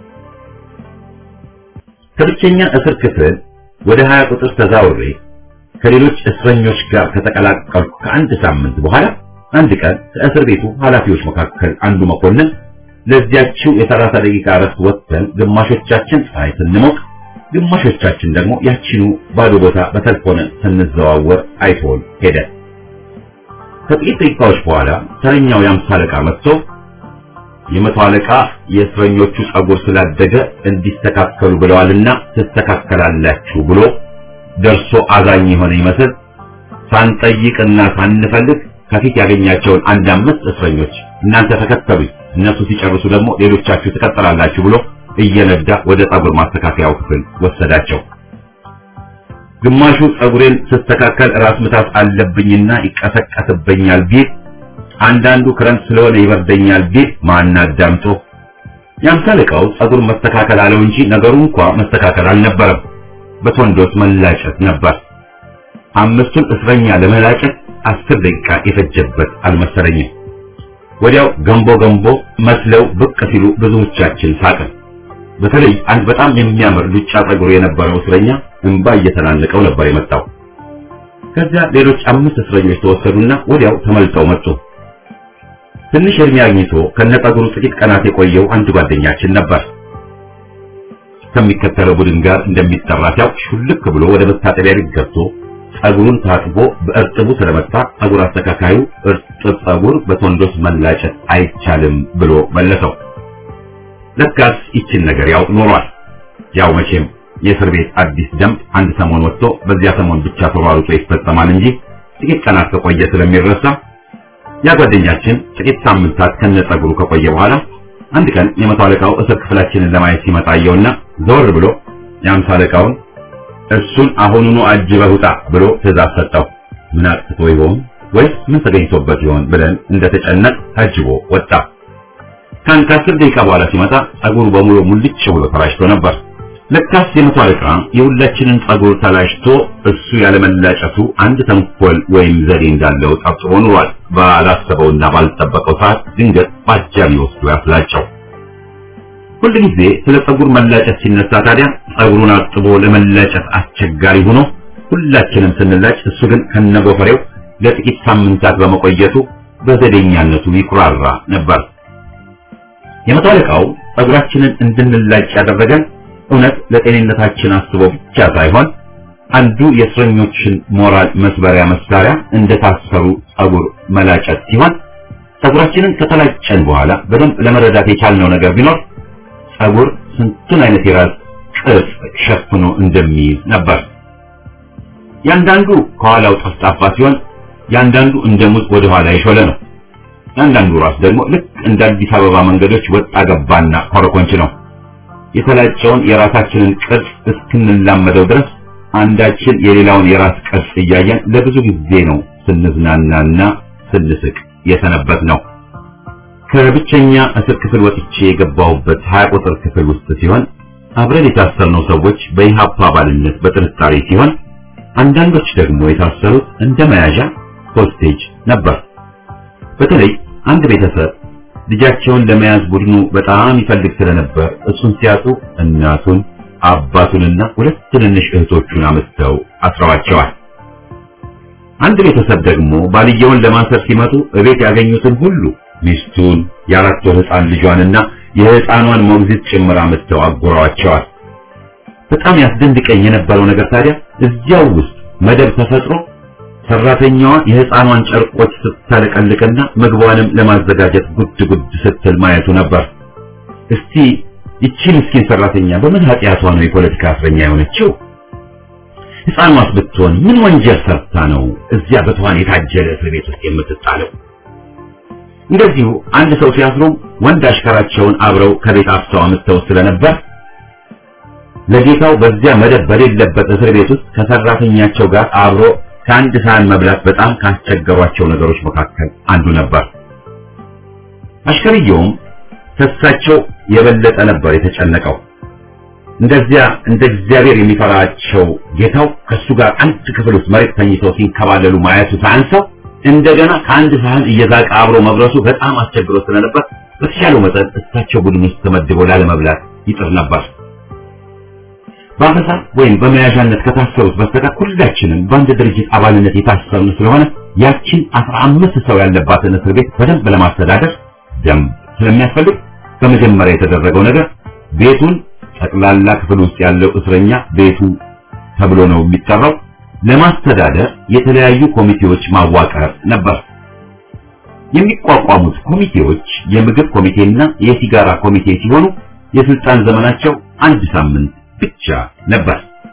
ከብቸኛ እስር ክፍል ወደ ሀያ ቁጥር ተዛውሬ ከሌሎች እስረኞች ጋር ከተቀላቀልኩ ከአንድ ሳምንት በኋላ አንድ ቀን ከእስር ቤቱ ኃላፊዎች መካከል አንዱ መኮንን ለዚያችው የሰላሳ ደቂቃ እረፍት ወጥተን ግማሾቻችን ፀሐይ ስንሞቅ ግማሾቻችን ደግሞ ያቺኑ ባዶ ቦታ በተልፎነ ስንዘዋወር አይቶን ሄደ። ከጥቂት ደቂቃዎች በኋላ ተረኛው የአምሳ አለቃ መጥቶ የመቶ አለቃ የእስረኞቹ ጸጉር ስላደገ እንዲስተካከሉ ብለዋልና ትስተካከላላችሁ ብሎ ደርሶ አዛኝ የሆነ ይመስል ሳንጠይቅና ሳንፈልግ ከፊት ያገኛቸውን አንድ አምስት እስረኞች እናንተ ተከተሉኝ፣ እነሱ ሲጨርሱ ደግሞ ሌሎቻችሁ ትቀጥላላችሁ ብሎ እየነዳ ወደ ጸጉር ማስተካከያው ክፍል ወሰዳቸው። ግማሹ ጸጉሬን ስተካከል ራስ ምታት አለብኝና ይቀሰቀስብኛል ቢል፣ አንዳንዱ ክረምት ስለሆነ ይበርደኛል ቢል ማን አዳምጦ የአምሳ አለቃው ጸጉር መስተካከል አለው እንጂ ነገሩ እንኳን መስተካከል አልነበረም። በቶንዶስ መላጨት ነበር። አምስቱን እስረኛ ለመላጨት አስር ደቂቃ የፈጀበት አልመሰለኝም። ወዲያው ገንቦ ገንቦ መስለው ብቅ ሲሉ ብዙዎቻችን ሳቅን። በተለይ አንድ በጣም የሚያምር ሉጫ ጸጉር የነበረው እስረኛ እንባ እየተናነቀው ነበር የመጣው። ከዚያ ሌሎች አምስት እስረኞች ተወሰዱና ወዲያው ተመልጠው መጡ። ትንሽ እድሜ አግኝቶ ከነጸጉሩ ጥቂት ቀናት የቆየው አንድ ጓደኛችን ነበር። ከሚከተለው ቡድን ጋር እንደሚጠራ ሲያውቅ ሹልክ ብሎ ወደ መታጠቢያ ቤት ገብቶ ጸጉሩን ታጥቦ በእርጥቡ ስለመጣ ጸጉር አስተካካዩ እርጥብ ጸጉር በቶንዶስ መላጨት አይቻልም ብሎ መለሰው። ለካስ ይችን ነገር ያውቅ ኖሯል። ያው መቼም የእስር ቤት አዲስ ደንብ አንድ ሰሞን ወጥቶ በዚያ ሰሞን ብቻ ተሯሩጦ ይፈጸማል እንጂ ጥቂት ቀናት ከቆየ ስለሚረሳ ያ ጓደኛችን ጥቂት ሳምንታት ከነጸጉሩ ከቆየ በኋላ አንድ ቀን የመቶ አለቃው እስር ክፍላችንን ለማየት ሲመጣ አየውና ዘወር ብሎ የአምሳ አለቃውን እሱን አሁኑኑ አጅበህ ውጣ ብሎ ትዕዛዝ ሰጠው። ምን አጥቶ ይሆን ወይስ ምን ተገኝቶበት ይሆን ብለን እንደተጨነቅ ታጅቦ ወጣ። ካን ከአስር ደቂቃ በኋላ ሲመጣ ጸጉሩ በሙሉ ሙልጭ ብሎ ተላጭቶ ነበር። ለካስ የመቶ አለቃ የሁላችንን ጸጉር ተላጭቶ እሱ ያለመላጨቱ አንድ ተንኮል ወይም ዘዴ እንዳለው ጠርጥሮ ኑሯል። ባላሰበውና ባልጠበቀው ሰዓት ድንገት ባጃቢ ወስዶ ያስላጨው። ሁልጊዜ ስለ ጸጉር መላጨት ሲነሳ ታዲያ ጸጉሩን አጥቦ ለመላጨት አስቸጋሪ ሆኖ ሁላችንም ስንላጭ እሱ ግን ከነጎፈሬው ለጥቂት ሳምንታት በመቆየቱ በዘዴኛነቱ ይኩራራ ነበር። የመቶ አለቃው ጸጉራችንን እንድንላጭ ያደረገን እውነት ለጤንነታችን አስቦ ብቻ ሳይሆን አንዱ የእስረኞችን ሞራል መስበሪያ መሳሪያ እንደታሰሩ ጸጉር መላጨት ሲሆን ጸጉራችንን ከተላጨን በኋላ በደንብ ለመረዳት የቻልነው ነገር ቢኖር ጸጉር ስንቱን አይነት የራስ ቅርጽ ሸፍኖ እንደሚይዝ ነበር። ያንዳንዱ ከኋላው ጠፍጣፋ ሲሆን ያንዳንዱ እንደ ሙዝ ወደ ኋላ የሾለ ነው። ያንዳንዱ ራስ ደግሞ ልክ እንደ አዲስ አበባ መንገዶች ወጣ ገባና ኮረኮንች ነው። የተላጨውን የራሳችንን ቅርጽ እስክንላመደው ድረስ አንዳችን የሌላውን የራስ ቅርጽ እያየን ለብዙ ጊዜ ነው ስንዝናናና ስንስቅ የሰነበት ነው። ከብቸኛ እስር ክፍል ወጥቼ የገባሁበት ሀያ ቁጥር ክፍል ውስጥ ሲሆን አብረን የታሰርነው ሰዎች በኢሃፓ አባልነት በጥርጣሬ ሲሆን አንዳንዶች ደግሞ የታሰሩት እንደ መያዣ ሆስቴጅ ነበር። በተለይ አንድ ቤተሰብ ልጃቸውን ለመያዝ ቡድኑ በጣም ይፈልግ ስለነበር እሱን ሲያጡ እናቱን አባቱንና ሁለት ትንንሽ እህቶቹን አመጣው አስረዋቸዋል። አንድ ቤተሰብ ደግሞ ባልየውን ለማሰር ሲመጡ እቤት ያገኙትን ሁሉ ሚስቱን፣ የአራት ወር ሕፃን ልጇንና የሕፃኗን ሞግዚት ጭምር አመጣው አጎራዋቸዋል። በጣም ያስደንቀኝ የነበረው ነገር ታዲያ እዚያው ውስጥ መደብ ተፈጥሮ ሰራተኛዋ የሕፃኗን ጨርቆች ስትለቀልቅና ምግቧንም ለማዘጋጀት ጉድ ጉድ ስትል ማየቱ ነበር። እስቲ ይቺ ምስኪን ሰራተኛ በምን ኃጢያቷ ነው የፖለቲካ እስረኛ የሆነችው? ሕፃኗስ ብትሆን ምን ወንጀል ሰርታ ነው እዚያ በተዋን የታጀለ እስር ቤት ውስጥ የምትጣለው? እንደዚሁ አንድ ሰው ሲያስሩ ወንድ አሽከራቸውን አብረው ከቤት አፍሰው አምጥተው ስለነበር ለጌታው በዚያ መደብ በሌለበት እስር ቤት ውስጥ ከሰራተኛቸው ጋር አብሮ ከአንድ ሳህን መብላት በጣም ካስቸገሯቸው ነገሮች መካከል አንዱ ነበር። አሽከርየውም ከሳቸው የበለጠ ነበር የተጨነቀው። እንደዚያ እንደ እግዚአብሔር የሚፈራቸው ጌታው ከሱ ጋር አንድ ክፍል ውስጥ መሬት ተኝተው ሲንከባለሉ ማየቱ ሳያንሰው እንደገና ከአንድ ሳህን እየዛቀ አብሮ መብረሱ በጣም አስቸግሮ ስለነበር በተሻለው መጠን እሳቸው ቡድን ውስጥ ተመድቦ ላለመብላት ይጥር ነበር። በአፈሳ ወይም በመያዣነት ከታሰሩት በስተቀር ሁላችንም በአንድ ድርጅት አባልነት የታሰርን ስለሆነ ያችን አስራ አምስት ሰው ያለባትን እስር ቤት በደንብ ለማስተዳደር ደንብ ስለሚያስፈልግ በመጀመሪያ የተደረገው ነገር ቤቱን ጠቅላላ ክፍል ውስጥ ያለው እስረኛ ቤቱ ተብሎ ነው የሚጠራው ለማስተዳደር የተለያዩ ኮሚቴዎች ማዋቀር ነበር። የሚቋቋሙት ኮሚቴዎች የምግብ ኮሚቴና የሲጋራ ኮሚቴ ሲሆኑ የስልጣን ዘመናቸው አንድ ሳምንት ብቻ ነበር።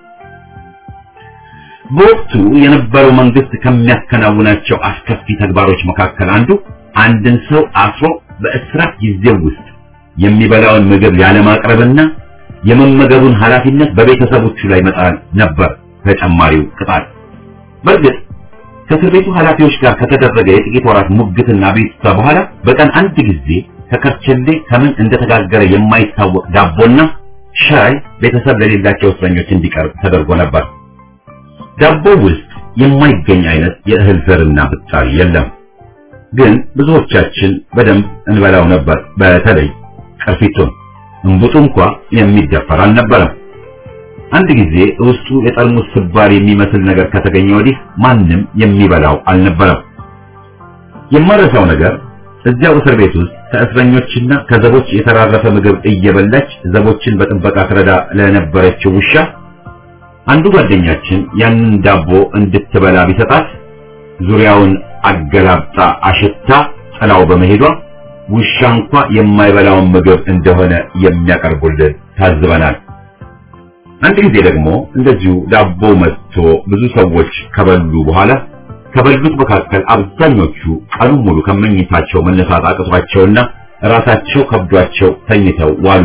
በወቅቱ የነበረው መንግስት ከሚያከናውናቸው አስከፊ ተግባሮች መካከል አንዱ አንድን ሰው አስሮ በእስራት ጊዜው ውስጥ የሚበላውን ምግብ ያለማቅረብና የመመገቡን ኃላፊነት በቤተሰቦቹ ላይ መጣል ነበር። ተጨማሪው ቅጣት በእርግጥ ከእስር ቤቱ ኃላፊዎች ጋር ከተደረገ የጥቂት ወራት ሙግትና ቤቱታ በኋላ በቀን አንድ ጊዜ ከከርቸሌ ከምን እንደተጋገረ የማይታወቅ ዳቦና ሻይ ቤተሰብ ለሌላቸው እስረኞች እንዲቀርብ ተደርጎ ነበር። ዳቦ ውስጥ የማይገኝ አይነት የእህል ዘርና ብጣሪ የለም። ግን ብዙዎቻችን በደንብ እንበላው ነበር። በተለይ ቅርፊቱን እንቡጡ እንኳ የሚደፈር አልነበረም። አንድ ጊዜ ውስጡ የጠርሙስ ስባሪ የሚመስል ነገር ከተገኘ ወዲህ ማንም የሚበላው አልነበረም። የማረሳው ነገር እዚያው እስር ቤት ውስጥ ከእስረኞችና ከዘቦች የተራረፈ ምግብ እየበላች ዘቦችን በጥበቃ ትረዳ ለነበረችው ውሻ አንዱ ጓደኛችን ያንን ዳቦ እንድትበላ ቢሰጣት ዙሪያውን አገላብጣ አሽታ ጥላው በመሄዷ ውሻ እንኳ የማይበላውን ምግብ እንደሆነ የሚያቀርቡልን ታዝበናል። አንድ ጊዜ ደግሞ እንደዚሁ ዳቦ መጥቶ ብዙ ሰዎች ከበሉ በኋላ ከበሉት መካከል አብዛኞቹ ቀኑን ሙሉ ከመኝታቸው መነሳት አቅቷቸውና ራሳቸው ከብዷቸው ተኝተው ዋሉ።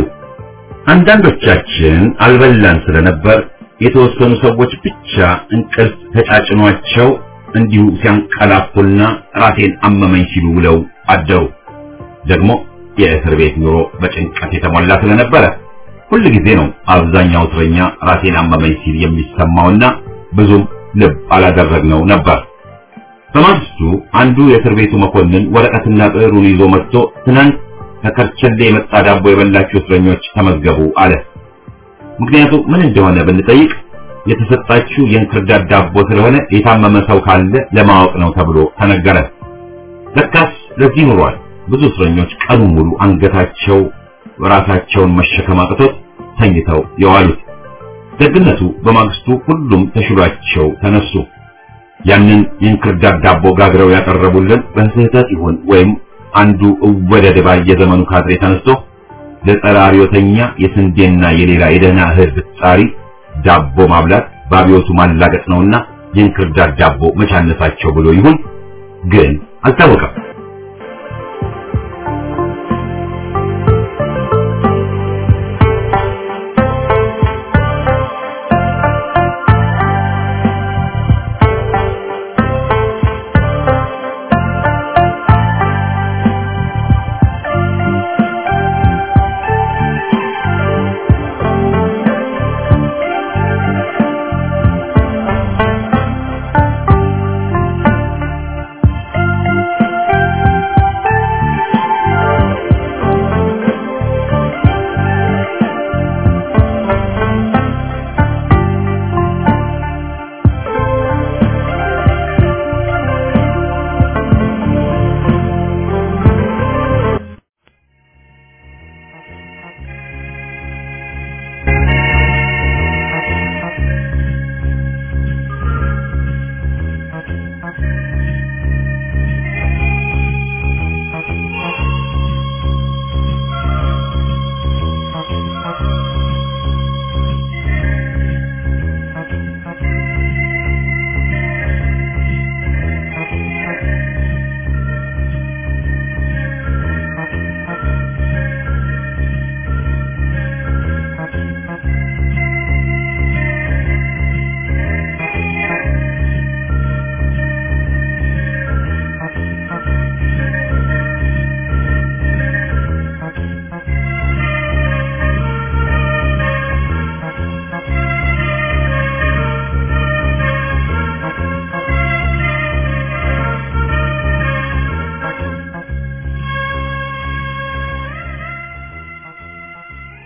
አንዳንዶቻችን አልበላን ስለነበር የተወሰኑ ሰዎች ብቻ እንቅልፍ ተጫጭኗቸው እንዲሁ ሲያንቀላፉና ራሴን አመመኝ ሲሉ ውለው አደሩ። ደግሞ የእስር ቤት ኑሮ በጭንቀት የተሞላ ስለነበረ ሁሉ ጊዜ ነው አብዛኛው እስረኛ ራሴን አመመኝ ሲል የሚሰማውና ብዙም ልብ አላደረግነው ነበር። በማግስቱ አንዱ የእስር ቤቱ መኮንን ወረቀትና ብዕሩን ይዞ መጥቶ ትናንት ከከርቸሌ የመጣ ዳቦ የበላችሁ እስረኞች ተመዝገቡ አለ። ምክንያቱ ምን እንደሆነ ብንጠይቅ የተሰጣችሁ የእንክርዳድ ዳቦ ስለሆነ የታመመ ሰው ካለ ለማወቅ ነው ተብሎ ተነገረ። ለካስ ለዚህ ኑሯል ብዙ እስረኞች ቀኑ ሙሉ አንገታቸው ራሳቸውን መሸከም አቅቶት ተኝተው የዋሉት። ደግነቱ በማግስቱ ሁሉም ተሽሏቸው ተነሱ። ያንን የእንክርዳድ ዳቦ ጋግረው ያቀረቡልን በስህተት ይሁን ወይም አንዱ እወደደ ባየዘመኑ ካድሬ ተነስቶ ለጠራሪዎተኛ የስንዴና የሌላ የደህና እህል ብጣሪ ዳቦ ማብላት ባቢዮቱ ማላገጥ ነውና የእንክርዳድ ዳቦ መቻነሳቸው ብሎ ይሁን ግን አልታወቀም።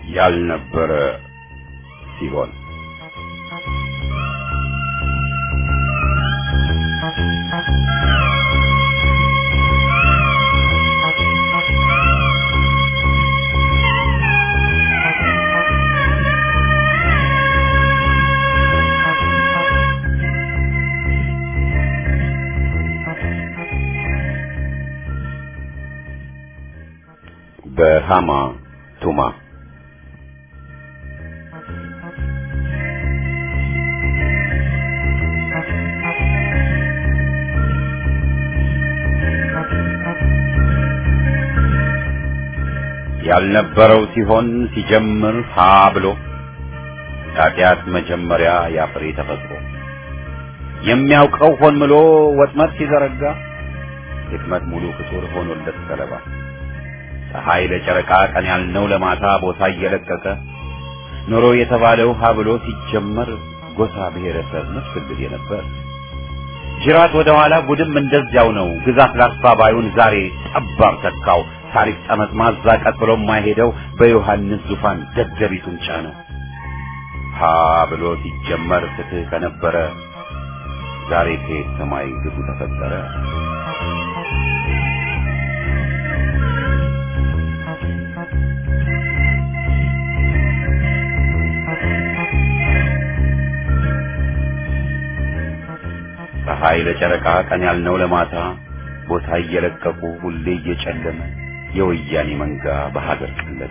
ያልነበረ ሲሆን በሃማ ቱማ ያልነበረው ሲሆን ሲጀምር ሀ ብሎ ኃጢአት መጀመሪያ ያፍሬ ተፈጥሮ የሚያውቀው ሆን ብሎ ወጥመድ ሲዘረጋ ድክመት ሙሉ ፍጡር ሆኖለት ሰለባ ፀሐይ ለጨረቃ ቀን ያልነው ለማታ ቦታ እየለቀቀ ኖሮ የተባለው ሀ ብሎ ሲጀመር ጎሳ ብሔረሰብ መስፍልግ የነበር ጅራት ወደ ኋላ ጉድም እንደዚያው ነው ግዛት ላስፋባዩን ዛሬ ጠባብ ተካው ታሪክ ጠመዝማዛ ቀጥሎ የማይሄደው በዮሐንስ ዙፋን ደደቢቱን ጫነው ሀ ብሎ ሲጀመር ፍትህ ከነበረ ዛሬ ከየት ሰማይ ግቡ ተፈጠረ ፀሐይ ለጨረቃ ቀን ያልነው ለማታ ቦታ እየለቀቁ ሁሌ እየጨለመ የወያኔ መንጋ በሀገር ቀለደ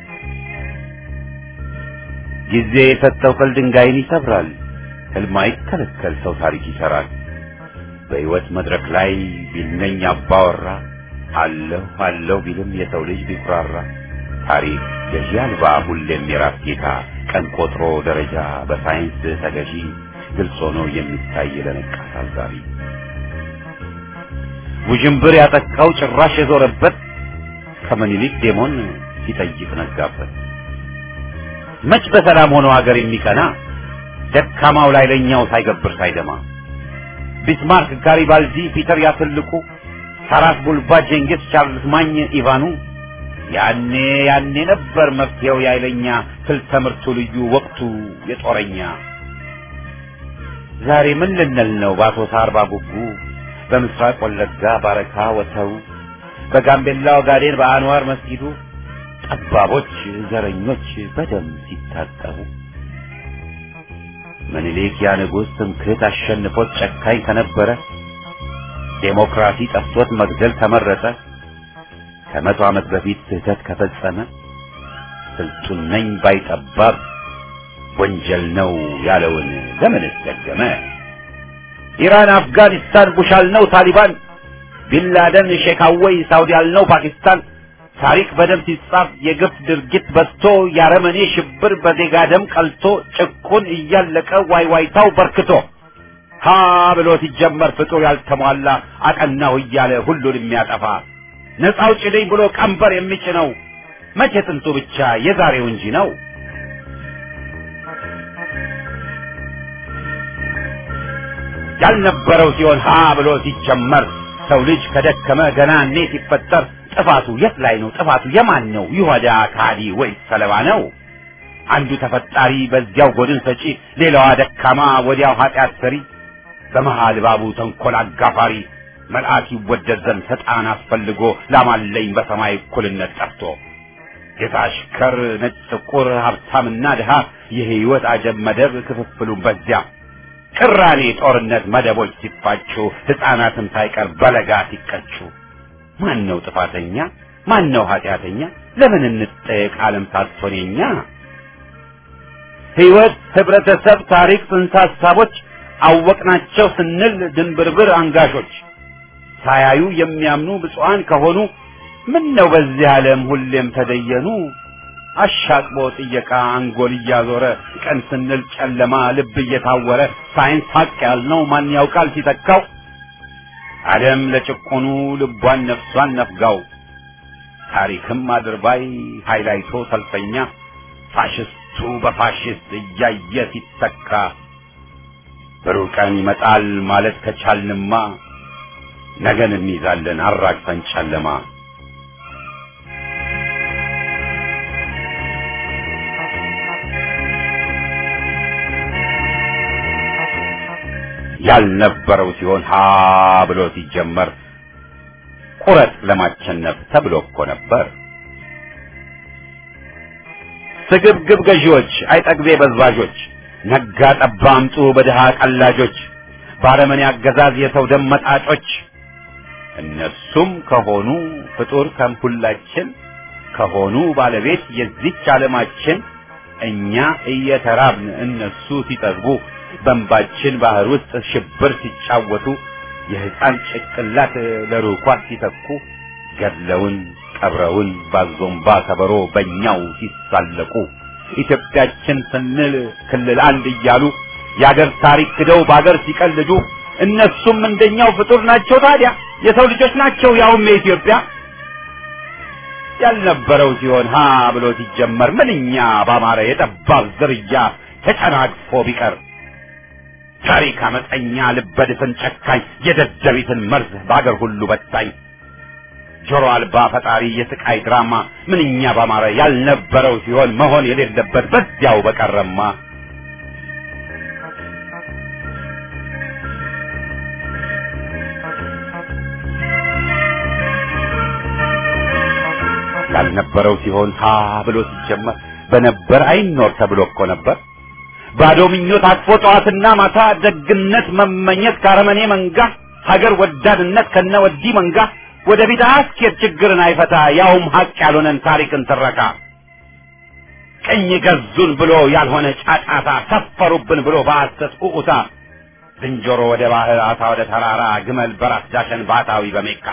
ጊዜ የሰጠው ቅል ድንጋይን ይሰብራል ህልም አይከለከል ሰው ታሪክ ይሰራል በህይወት መድረክ ላይ ቢልነኝ አባወራ አለሁ አለሁ ቢልም የሰው ልጅ ቢኩራራ ታሪክ ገዢ አልባ ሁሌም የራስ ጌታ ቀን ቆጥሮ ደረጃ በሳይንስ ተገዢ ግልጽ ሆኖ የሚታይ ለነቃ ታዛቢ ውዥንብር ያጠቃው ጭራሽ የዞረበት ከምኒልክ ዴሞን ሲጠይቅ ነጋበት መች በሰላም ሆኖ ሀገር የሚቀና ደካማው ላይ ለኛው ሳይገብር ሳይደማ ቢስማርክ ጋሪባልዲ ፒተር ያትልቁ ታራስ ቡልባ ጀንጊስ ቻርልስ ማኝ ኢቫኑ ያኔ ያኔ ነበር መፍትሄው ያይለኛ ፍልተምርቱ ልዩ ወቅቱ የጦረኛ ዛሬ ምን ልንል ነው ባቶ ሳርባ ጉጉ በምስራቅ ወለጋ ባረካ ወተው በጋምቤላ ወጋዴን በአንዋር መስጊዱ ጠባቦች ዘረኞች በደም ሲታጠቡ ምኒልክ ያ ንጉሥ ትምክህት አሸንፎት ጨካኝ ከነበረ ዴሞክራሲ ጠፍቶት መግደል ተመረጠ ከመቶ ዓመት በፊት ስህተት ከፈጸመ ስልጡን ነኝ ባይጠባብ ወንጀል ነው ያለውን ለምን ደገመ ኢራን አፍጋኒስታን ቡሻል ነው ታሊባን ቢንላደን ሼካዌይ ሳውዲ አልነው ፓኪስታን ታሪክ በደም ሲጻፍ የግፍ ድርጊት በዝቶ ያረመኔ ሽብር በዜጋ ደም ቀልቶ ጭቁን እያለቀ ዋይ ዋይታው በርክቶ ሀ ብሎ ሲጀመር ፍጡር ያልተሟላ አቀናው እያለ ሁሉን የሚያጠፋ ነፃ አውጪ ነኝ ብሎ ቀንበር የሚጭነው መቼ ጥንቱ ብቻ የዛሬው እንጂ ነው ያልነበረው ሲሆን ሀ ብሎ ሲጀመር ሰው ልጅ ከደከመ ገና እኔ ሲፈጠር ጥፋቱ የት ላይ ነው ጥፋቱ የማን ነው ይሁዳ ካዲ ወይ ሰለባ ነው አንዱ ተፈጣሪ በዚያው ጎድን ሰጪ ሌላዋ ደካማ ወዲያው ኃጢአት ሰሪ በመሃል ባቡ ተንኮል አጋፋሪ መልአክ ይወደድ ዘንድ ሰጣን አስፈልጎ ላማለኝ በሰማይ እኩልነት ጠፍቶ የታሽከር ነጭ ጥቁር ሀብታምና ድሃ የህይወት አጀብ መደብ ክፍፍሉን በዚያ ቅራኔ ጦርነት መደቦች ሲፋጩ ህፃናትም ሳይቀር በለጋ ሲቀጩ ማን ነው ጥፋተኛ ማን ነው ኃጢአተኛ ለምን እንጠየቅ ዓለም ሳትሆነኛ ህይወት ህብረተሰብ ታሪክ ጽንሰ ሐሳቦች አወቅናቸው ስንል ድንብርብር አንጋሾች ሳያዩ የሚያምኑ ብፁዓን ከሆኑ ምን ነው በዚህ ዓለም ሁሌም ተደየኑ አሻቅቦ ጥየቃ አንጎል እያዞረ ቀን ስንል ጨለማ ልብ እየታወረ ሳይንስ ሀቅ ያልነው ማን ያውቃል ሲተካው ዓለም ለጭቆኑ ልቧን ነፍሷን ነፍጋው ታሪክም አድርባይ ሃይላይቶ ሰልፈኛ ፋሽስቱ በፋሽስት እያየ ሲተካ ብሩቀን ይመጣል ማለት ከቻልንማ ነገን እንይዛለን አራግፈን ጨለማ ያልነበረው ሲሆን ሀ ብሎ ሲጀመር ቁረጥ ለማቸነፍ ተብሎ እኮ ነበር። ስግብግብ ገዢዎች፣ አይጠግቤ በዝባዦች፣ ነጋ ጠባ አምጡ በድሃ ቀላጆች፣ ባረመኔ አገዛዝ የሰው ደም መጣጮች እነሱም ከሆኑ ፍጡር ከሁላችን ከሆኑ ባለቤት የዚች ዓለማችን እኛ እየተራብን እነሱ ሲጠግቡ በእንባችን ባህር ውስጥ ሽብር ሲጫወቱ የሕፃን ጭቅላት ለሩኳት ሲተኩ ገድለውን ቀብረውን ባዞምባ ከበሮ በእኛው ሲሳለቁ ኢትዮጵያችን ስንል ክልል አንድ እያሉ የአገር ታሪክ ክደው በአገር ሲቀልዱ እነሱም እንደኛው ፍጡር ናቸው። ታዲያ የሰው ልጆች ናቸው ያውም የኢትዮጵያ። ያልነበረው ሲሆን ሀ ብሎ ሲጀመር ምንኛ ባማረ የጠባብ ዝርያ ተጨናግፎ ቢቀር ታሪክ አመፀኛ ልበድፍን ጨካኝ የደደቢትን መርዝ በአገር ሁሉ በታኝ ጆሮ አልባ ፈጣሪ የስቃይ ድራማ ምንኛ ባማረ ያልነበረው ሲሆን መሆን የሌለበት በዚያው በቀረማ ያልነበረው ሲሆን ሀ ብሎ ሲጀመር በነበር አይኖር ተብሎ እኮ ነበር። ባዶ ምኞት አቅፎ ጠዋትና ማታ ደግነት መመኘት ካረመኔ መንጋ ሀገር ወዳድነት ከነወዲ መንጋ ወደ ቢዳ አስኬት ችግርን አይፈታ ያውም ሀቅ ያልሆነን ታሪክን ትረካ ቀኝ ገዙን ብሎ ያልሆነ ጫጫታ ሰፈሩብን ብሎ በሐሰት ኡኡታ ዝንጀሮ ወደ ባህር አሳ ወደ ተራራ ግመል በራስ ዳሸን ባታዊ በሜካ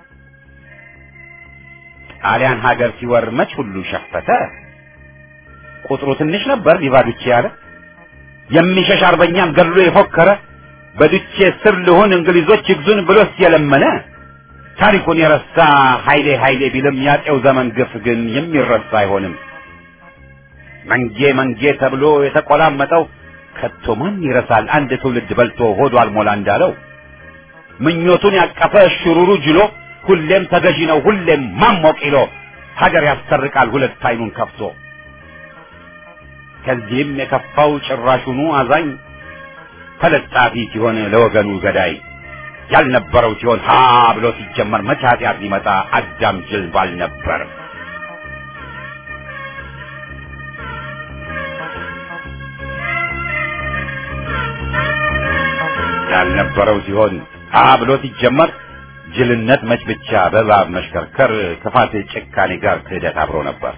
ጣሊያን ሀገር ሲወር መች ሁሉ ሸፈተ ቁጥሩ ትንሽ ነበር ሊባዱቼ ያለ የሚሸሽ አርበኛም ገድሎ የፎከረ በዱቼ ስር ልሆን እንግሊዞች ይግዙን ብሎስ የለመነ ታሪኩን የረሳ ኃይሌ ኃይሌ ቢልም ያጤው ዘመን ግፍ ግን የሚረሳ አይሆንም። መንጌ መንጌ ተብሎ የተቆላመጠው ከቶ ማን ይረሳል አንድ ትውልድ በልቶ ሆዱ አልሞላ እንዳለው ምኞቱን ያቀፈ ሽሩሩ ጅሎ ሁሌም ተገዢ ነው ሁሌም ማሞቂሎ ሀገር ያስተርቃል ሁለት አይኑን ከፍቶ ከዚህም የከፋው ጭራሹኑ አዛኝ ተለጣፊ ሲሆን ለወገኑ ገዳይ ያልነበረው ሲሆን ሀ ብሎ ሲጀመር መቼ ኃጢአት ሊመጣ አዳም ጅል ባል ነበር። ያልነበረው ሲሆን ሀ ብሎ ሲጀመር ጅልነት መች ብቻ በባብ መሽከርከር ክፋት ጭካኔ ጋር ክህደት አብሮ ነበር።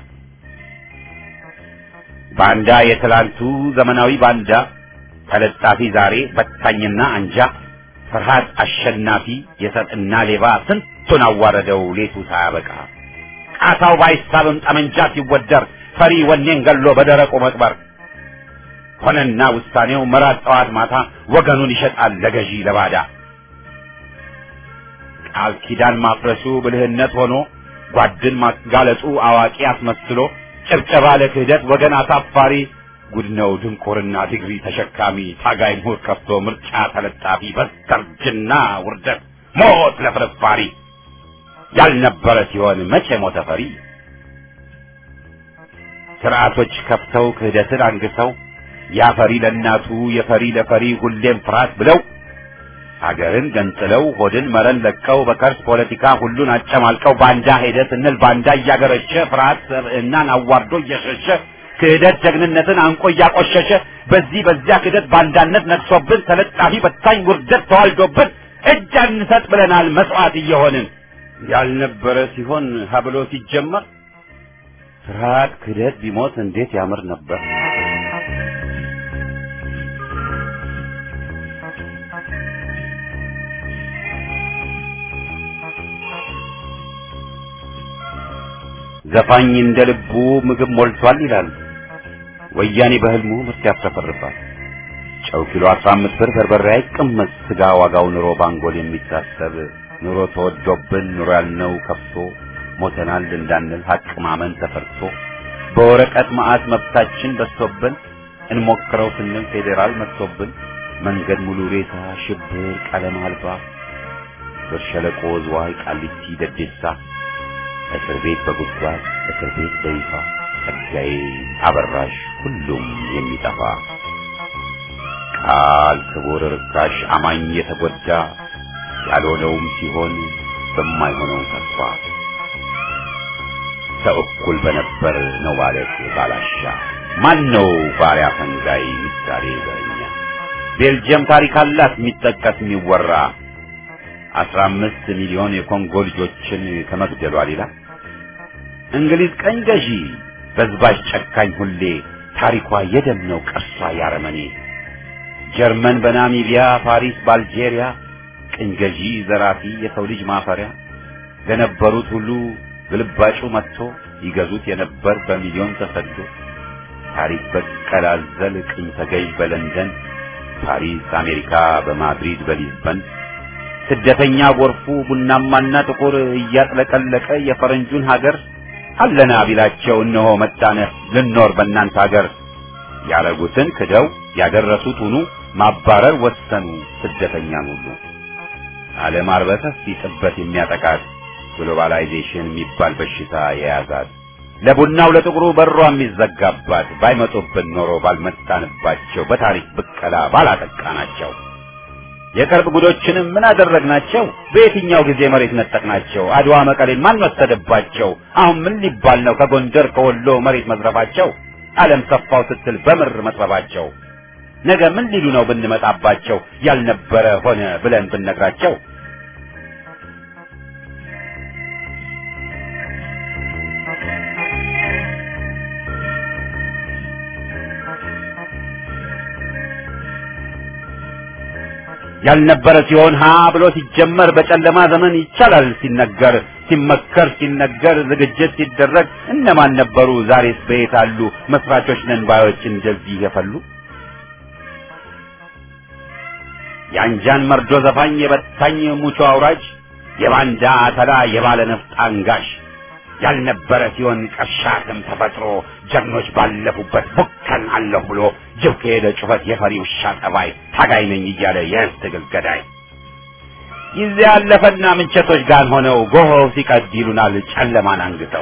ባንዳ የትላንቱ ዘመናዊ ባንዳ ተለጣፊ ዛሬ በታኝና አንጃ ፍርሃት አሸናፊ የሰጥና ሌባ ስንቱን አዋረደው ሌቱ ሳያበቃ ቃታው ባይሳብም ጠመንጃ ሲወደር ፈሪ ወኔን ገሎ በደረቁ መቅበር ሆነና ውሳኔው መራት ጠዋት ማታ ወገኑን ይሸጣል ለገዢ ለባዳ ቃል ኪዳን ማፍረሱ ብልህነት ሆኖ ጓድን ማጋለጡ አዋቂ አስመስሎ ጭብጨባ ለክህደት ወገን አሳፋሪ ጉድ ነው ድንቁርና ዲግሪ ተሸካሚ ታጋይ ምሁር ከፍቶ ምርጫ ተለጣፊ በስተርጅና ውርደት ሞት ለፍርፋሪ ያልነበረ ሲሆን መቼ ሞተ ፈሪ ስርዓቶች ከፍተው ክህደትን አንግሰው ያፈሪ ለናቱ የፈሪ ለፈሪ ሁሌም ፍርሃት ብለው ሀገርን ገንጥለው ሆድን መረን ለቀው በከርስ ፖለቲካ ሁሉን አጨማልቀው ባንዳ ሄደ ስንል ባንዳ እያገረሸ ፍርሃት ሰብዕናን አዋርዶ እየሸሸ ክህደት ጀግንነትን አንቆ እያቆሸሸ በዚህ በዚያ ክህደት ባንዳነት ነግሶብን ተለጣፊ በታኝ ውርደት ተዋልዶብን እጅ አንሰጥ ብለናል መስዋዕት እየሆንን ያልነበረ ሲሆን ሀብሎ ሲጀመር ፍርሃት ክህደት ቢሞት እንዴት ያምር ነበር። ዘፋኝ እንደ ልቡ ምግብ ሞልቷል ይላል ወያኔ በህልሙ ምርት ያስተፈርፋል ጨው ኪሎ አስራ አምስት ብር በርበሬ አይቀመስ ስጋ ዋጋው ኑሮ ባንጎል የሚታሰብ ኑሮ ተወዶብን ኑሮ ያልነው ከፍቶ ሞተናል እንዳንል ሀቅ ማመን ተፈርቶ በወረቀት ማአት መብታችን በዝቶብን እንሞክረው ስንል ፌዴራል መጥቶብን መንገድ ሙሉ ሬሳ ሽብር ቀለም አልባ በሸለቆ ዝዋይ ቃሊቲ ደዴሳ እስር ቤት በጉድጓድ እስር ቤት በይፋ ጸጋዬ አበራሽ ሁሉም የሚጠፋ ቃል ክቡር ርካሽ አማኝ የተጎዳ ያልሆነውም ሲሆን በማይሆነው ተስፋ ሰው እኩል በነበር ነው ማለት ባላሻ ማን ነው ባሪያ ፈንጋይ ምሳሌ በእኛ ቤልጅየም ታሪክ አላት የሚጠቀስ የሚወራ አስራ አምስት ሚሊዮን የኮንጎ ልጆችን ከመግደሏ ሌላ እንግሊዝ ቀኝ ገዢ በዝባዥ ጨካኝ ሁሌ ታሪኳ የደም ነው ቅርሷ ያረመኔ ጀርመን በናሚቢያ ፓሪስ በአልጄሪያ ቀኝ ገዢ ዘራፊ የሰው ልጅ ማፈሪያ ለነበሩት ሁሉ ግልባጩ መጥቶ ይገዙት የነበር በሚሊዮን ተሰዶ ታሪክ በቀላዘል ቅኝ ተገዥ በለንደን ፓሪስ አሜሪካ በማድሪድ በሊዝበን ስደተኛ ጎርፉ ቡናማና ጥቁር እያጥለቀለቀ የፈረንጁን ሀገር አለና ቢላቸው እነሆ መጣነ ልንኖር በእናንተ ሀገር ያረጉትን ክደው ያደረሱት ሁሉ ማባረር ወሰኑ ስደተኛን ሁሉ ዓለም አርበተስ ሲጥበት የሚያጠቃት ግሎባላይዜሽን የሚባል በሽታ የያዛት ለቡናው ለጥቁሩ በሯ የሚዘጋባት ባይመጡብን ኖሮ ባልመጣንባቸው በታሪክ ብቀላ ባላጠቃናቸው የቅርብ ጉዶችንም ምን አደረግናቸው በየትኛው ጊዜ መሬት ነጠቅናቸው አድዋ መቀሌን ማን ወሰደባቸው አሁን ምን ሊባል ነው ከጎንደር ከወሎ መሬት መዝረፋቸው ዓለም ሰፋው ስትል በምር መጥበባቸው ነገ ምን ሊሉ ነው ብንመጣባቸው ያልነበረ ሆነ ብለን ብንነግራቸው ያልነበረ ሲሆን ሀ ብሎ ሲጀመር በጨለማ ዘመን ይቻላል ሲነገር ሲመከር ሲነገር ዝግጅት ሲደረግ እነማን ነበሩ ዛሬስ በየት አሉ መስራቾች ነን ባዮች እንደዚህ የፈሉ ያንጃን መርዶ ዘፋኝ የበታኝ ሙቾ አውራጅ የባንዳ አተላ የባለ ነፍጥ አንጋሽ ያልነበረ ሲሆን ቀሻትም ተፈጥሮ ጀግኖች ባለፉበት ቡከን አለሁ ብሎ ጅብ ከሄደ ጩኸት የፈሪ ውሻ ጠባይ ታጋይ ነኝ እያለ የህዝብ ትግል ገዳይ ጊዜ ያለፈና ምንቸቶች ጋር ሆነው ጎሆው ሲቀድ ይሉናል ጨለማን አንግተው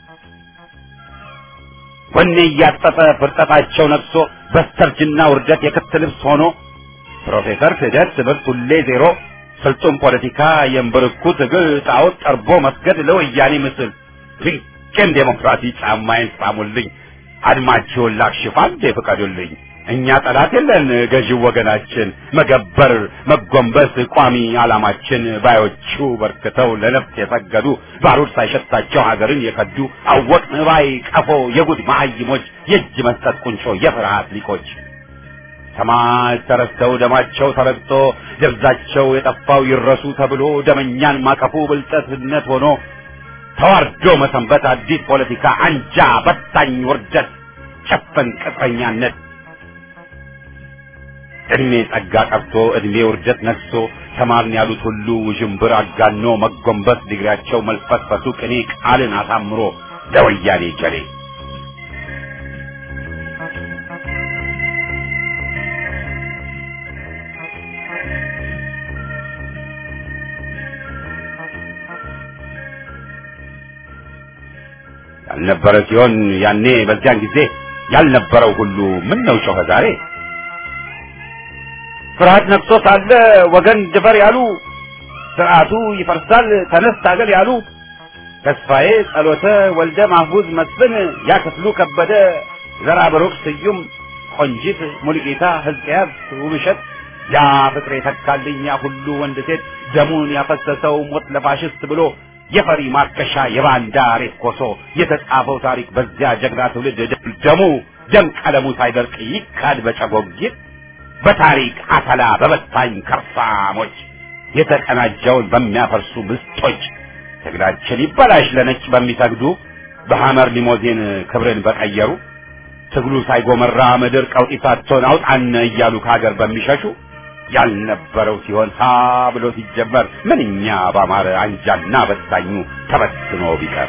ወኔ እያጠጠ ፍርጠታቸው ነግሶ በስተርጅና ውርደት የክት ልብስ ሆኖ ፕሮፌሰር ክህደት ትምህርት ሁሌ ዜሮ ስልጡን ፖለቲካ የእምብርኩ ትግል ጣዖት ጠርቦ መስገድ ለወያኔ ምስል ፍቅን ዴሞክራሲ ጫማዬን ሳሙልኝ አድማችሁን ላክሽፍ አንዴ ፍቀዱልኝ እኛ ጠላት የለን ገዢው ወገናችን መገበር መጎንበስ ቋሚ ዓላማችን ባዮቹ በርክተው ለነፍስ የሰገዱ ባሩድ ሳይሸታቸው ሀገርን የከዱ አወቅን ባይ ቀፎ የጉድ መሀይሞች የእጅ መስጠት ቁንጮ የፍርሃት ሊቆች ሰማዕት ተረስተው ደማቸው ተረግጦ ደብዛቸው የጠፋው ይረሱ ተብሎ ደመኛን ማቀፉ ብልጠትነት ሆኖ ተዋርዶ መሰንበት አዲስ ፖለቲካ አንጃ በታኝ ውርደት ጨፈን ቅጥረኛነት እድሜ ጸጋ ቀርቶ እድሜ ውርደት ነግሶ ተማርን ያሉት ሁሉ ውዥንብር አጋኖ መጎንበስ ዲግሪያቸው መልፈስፈሱ ቅኔ ቃልን አሳምሮ ለወያኔ ጀሌ ያልነበረ ሲሆን ያኔ በዚያን ጊዜ ያልነበረው ሁሉ ምን ነው ጮኸ ዛሬ ፍርሃት ነክሶ ሳለ ወገን ድፈር ያሉ ስርዓቱ ይፈርሳል ተነስ ታገል ያሉ ተስፋዬ ጸሎተ ወልደ ማህቡዝ መስፍን ያክፍሉ ከበደ ዘራ ብሩክ ስዩም ቆንጂት ሙልጌታ ሕዝቅያስ ውብሸት ያ ፍቅሬ ተካልኛ ሁሉ ወንድ ሴት ደሙን ያፈሰሰው ሞት ለፋሽስት ብሎ የፈሪ ማርከሻ የባንዳ ሬት ኮሶ የተጻፈው ታሪክ በዚያ ጀግና ትውልድ ደሙ ደም ቀለሙ ሳይደርቅ ይካድ በጨጎጊት በታሪክ አተላ በበታኝ ከርሳሞች የተቀናጀውን በሚያፈርሱ ምስጦች ትግላችን ይበላሽ ለነጭ በሚሰግዱ በሐመር ሊሞዚን ክብርን በቀየሩ ትግሉ ሳይጎመራ ምድር ቀውጢ ሳትሆን አውጣን እያሉ ከሀገር በሚሸሹ ያልነበረው ሲሆን ሀ ብሎ ሲጀመር ምንኛ ባማረ አንጃና በታኙ ተበትኖ ቢቀር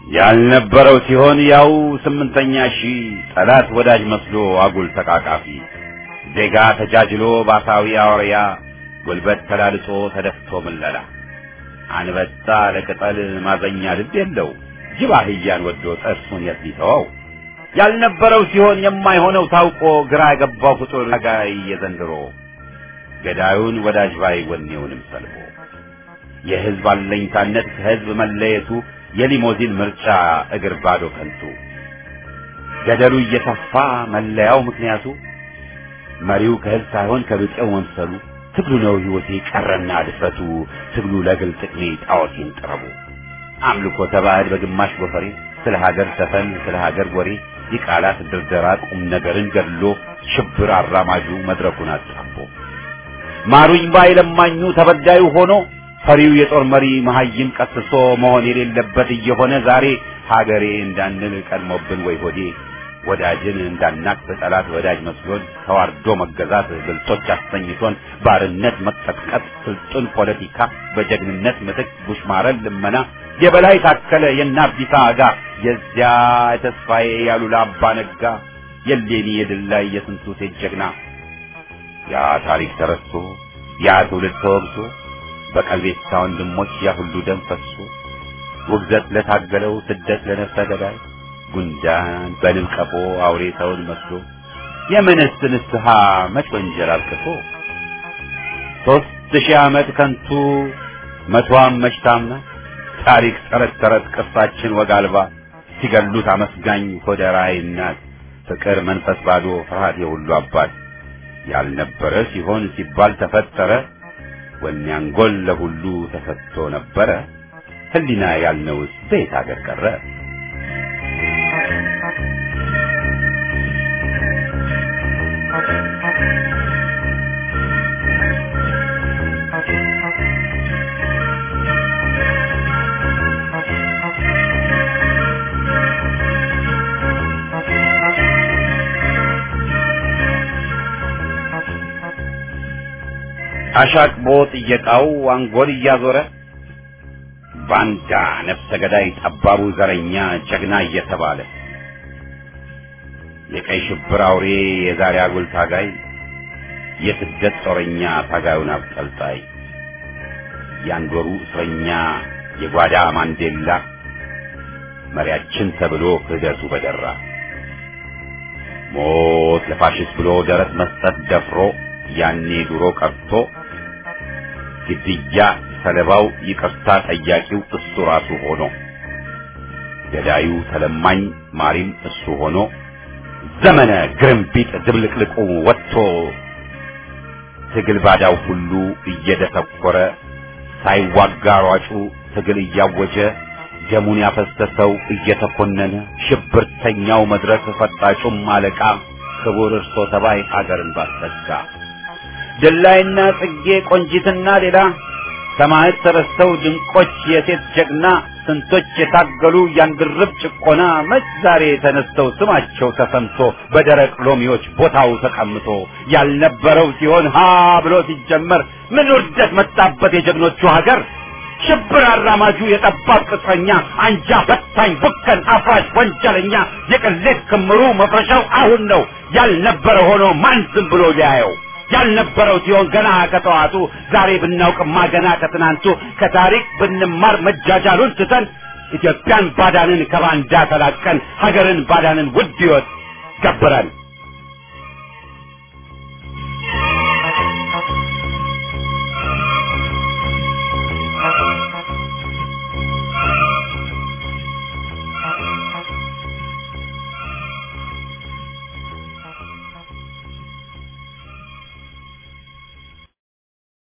ያልነበረው ሲሆን ያው ስምንተኛ ሺህ ጠላት ወዳጅ መስሎ አጉል ተቃቃፊ ዜጋ ተጃጅሎ ባሳዊ አውሪያ ጉልበት ተላልጦ ተደፍቶ ምለላ አንበጣ ለቅጠል ማዘኛ ልብ የለው ጅብ አህያን ወዶ ጥርሱን የትይተው ያልነበረው ሲሆን የማይሆነው ታውቆ ግራ የገባው ፍጡር ጋይ የዘንድሮ ገዳዩን ወዳጅ ባይ ወኔውንም ሰልቦ የህዝብ አለኝታነት ከህዝብ መለየቱ የሊሞዚን ምርጫ እግር ባዶ ከንቱ ገደሉ እየተፋ መለያው ምክንያቱ መሪው ከህዝብ ሳይሆን ከብጤው መምሰሉ ትግሉ ነው ህይወቴ ቀረና ድፍረቱ ትግሉ ለግል ጥቅሜ ጣዖቴን ጥረቡ አምልኮ ተባዕድ በግማሽ ጎፈሬ ስለ ሀገር ሰፈን ስለ ሀገር ወሬ ይቃላት ድርደራ ቁም ነገርን ገድሎ ሽብር አራማጁ መድረኩን አጣቦ ማሩኝ ባይ ለማኙ ተበዳዩ ሆኖ ፈሪው የጦር መሪ መሐይም ቀስሶ መሆን የሌለበት እየሆነ ዛሬ ሀገሬ እንዳንል ቀድሞብን ወይ ሆዴ ወዳጅን እንዳናቅ በጠላት ወዳጅ መስሎን ተዋርዶ መገዛት ብልጦች አስተኝቶን ባርነት መቀጥቀጥ ስልጡን ፖለቲካ በጀግንነት ምትክ ቡሽማረን ልመና የበላይ ታከለ የናብዲሳ አጋ የዚያ ተስፋዬ ያሉላ አባ ነጋ የሌኒ የድላይ የስንቱ ሴት ጀግና ያ ታሪክ ተረስቶ ያ ትውልድ ተወግዞ በቀልቤታ ወንድሞች ያ ሁሉ ደም ፈሶ ውግዘት ለታገለው ስደት ለነፍሰ ገዳይ ጉንዳን በልብቀፎ አውሬ ሰውን መስሎ የምንስ ንስሐ መች ወንጀል አልቅሶ ሦስት ሺህ ዓመት ከንቱ መቷም መሽታምና ታሪክ ተረት ተረት ቅርሳችን ወግ አልባ ሲገሉት አመስጋኝ ሆደራይ እናት ፍቅር መንፈስ ባዶ ፍርሃት የሁሉ አባት ያልነበረ ሲሆን ሲባል ተፈጠረ ወኔ አንጎል ለሁሉ ተሰጥቶ ነበረ ህሊና ያልነውስ ቤት አገር ቀረ አሻቅቦ ጥየቃው አንጎል እያዞረ ባንዳ ነፍሰ ገዳይ ጠባቡ ዘረኛ ጀግና እየተባለ የቀይ ሽብር አውሬ የዛሬ አጉል ታጋይ የስደት ጦረኛ ታጋዩን አብጠልጣይ ያንዶሩ እስረኛ የጓዳ ማንዴላ መሪያችን ተብሎ ክህደቱ በደራ ሞት ለፋሽስት ብሎ ደረት መስጠት ደፍሮ ያኔ ድሮ ቀርቶ ግድያ ሰለባው ይቅርታ ጠያቂው እሱ ራሱ ሆኖ ገዳዩ ተለማኝ ማሪም እሱ ሆኖ ዘመነ ግርምቢጥ ድብልቅልቁ ወጥቶ ትግል ባዳው ሁሉ እየደተኮረ ሳይዋጋ ሯጩ ትግል እያወጀ ደሙን ያፈሰሰው እየተኮነነ ሽብርተኛው መድረክ ፈጣጩም አለቃ ክቡር እርሶ ተባይ ሀገርን ባሰጋ ደላይና ጽጌ ቆንጂትና ሌላ ሰማዕት ተረስተው ድንቆች የሴት ጀግና ስንቶች የታገሉ ያንድርብ ጭቆና መች ዛሬ ተነስተው ስማቸው ተሰምቶ በደረቅ ሎሚዎች ቦታው ተቀምጦ ያልነበረው ሲሆን ሀ ብሎ ሲጀመር ምን ውርደት መጣበት የጀግኖቹ ሀገር ሽብር አራማጁ የጠባብ ቅጥረኛ አንጃ በታኝ ቡከን አፍራሽ ወንጀለኛ የቅሌት ክምሩ መፍረሻው አሁን ነው ያልነበረ ሆኖ ማን ዝም ብሎ ሊያየው ያልነበረው ሲሆን ገና ከጠዋቱ ዛሬ ብናውቅማ ገና ከትናንቱ ከታሪክ ብንማር መጃጃሉን ትተን ኢትዮጵያን ባዳንን ከባንዳ ተላቀን ሀገርን ባዳንን ውድ ሕይወት ገበረን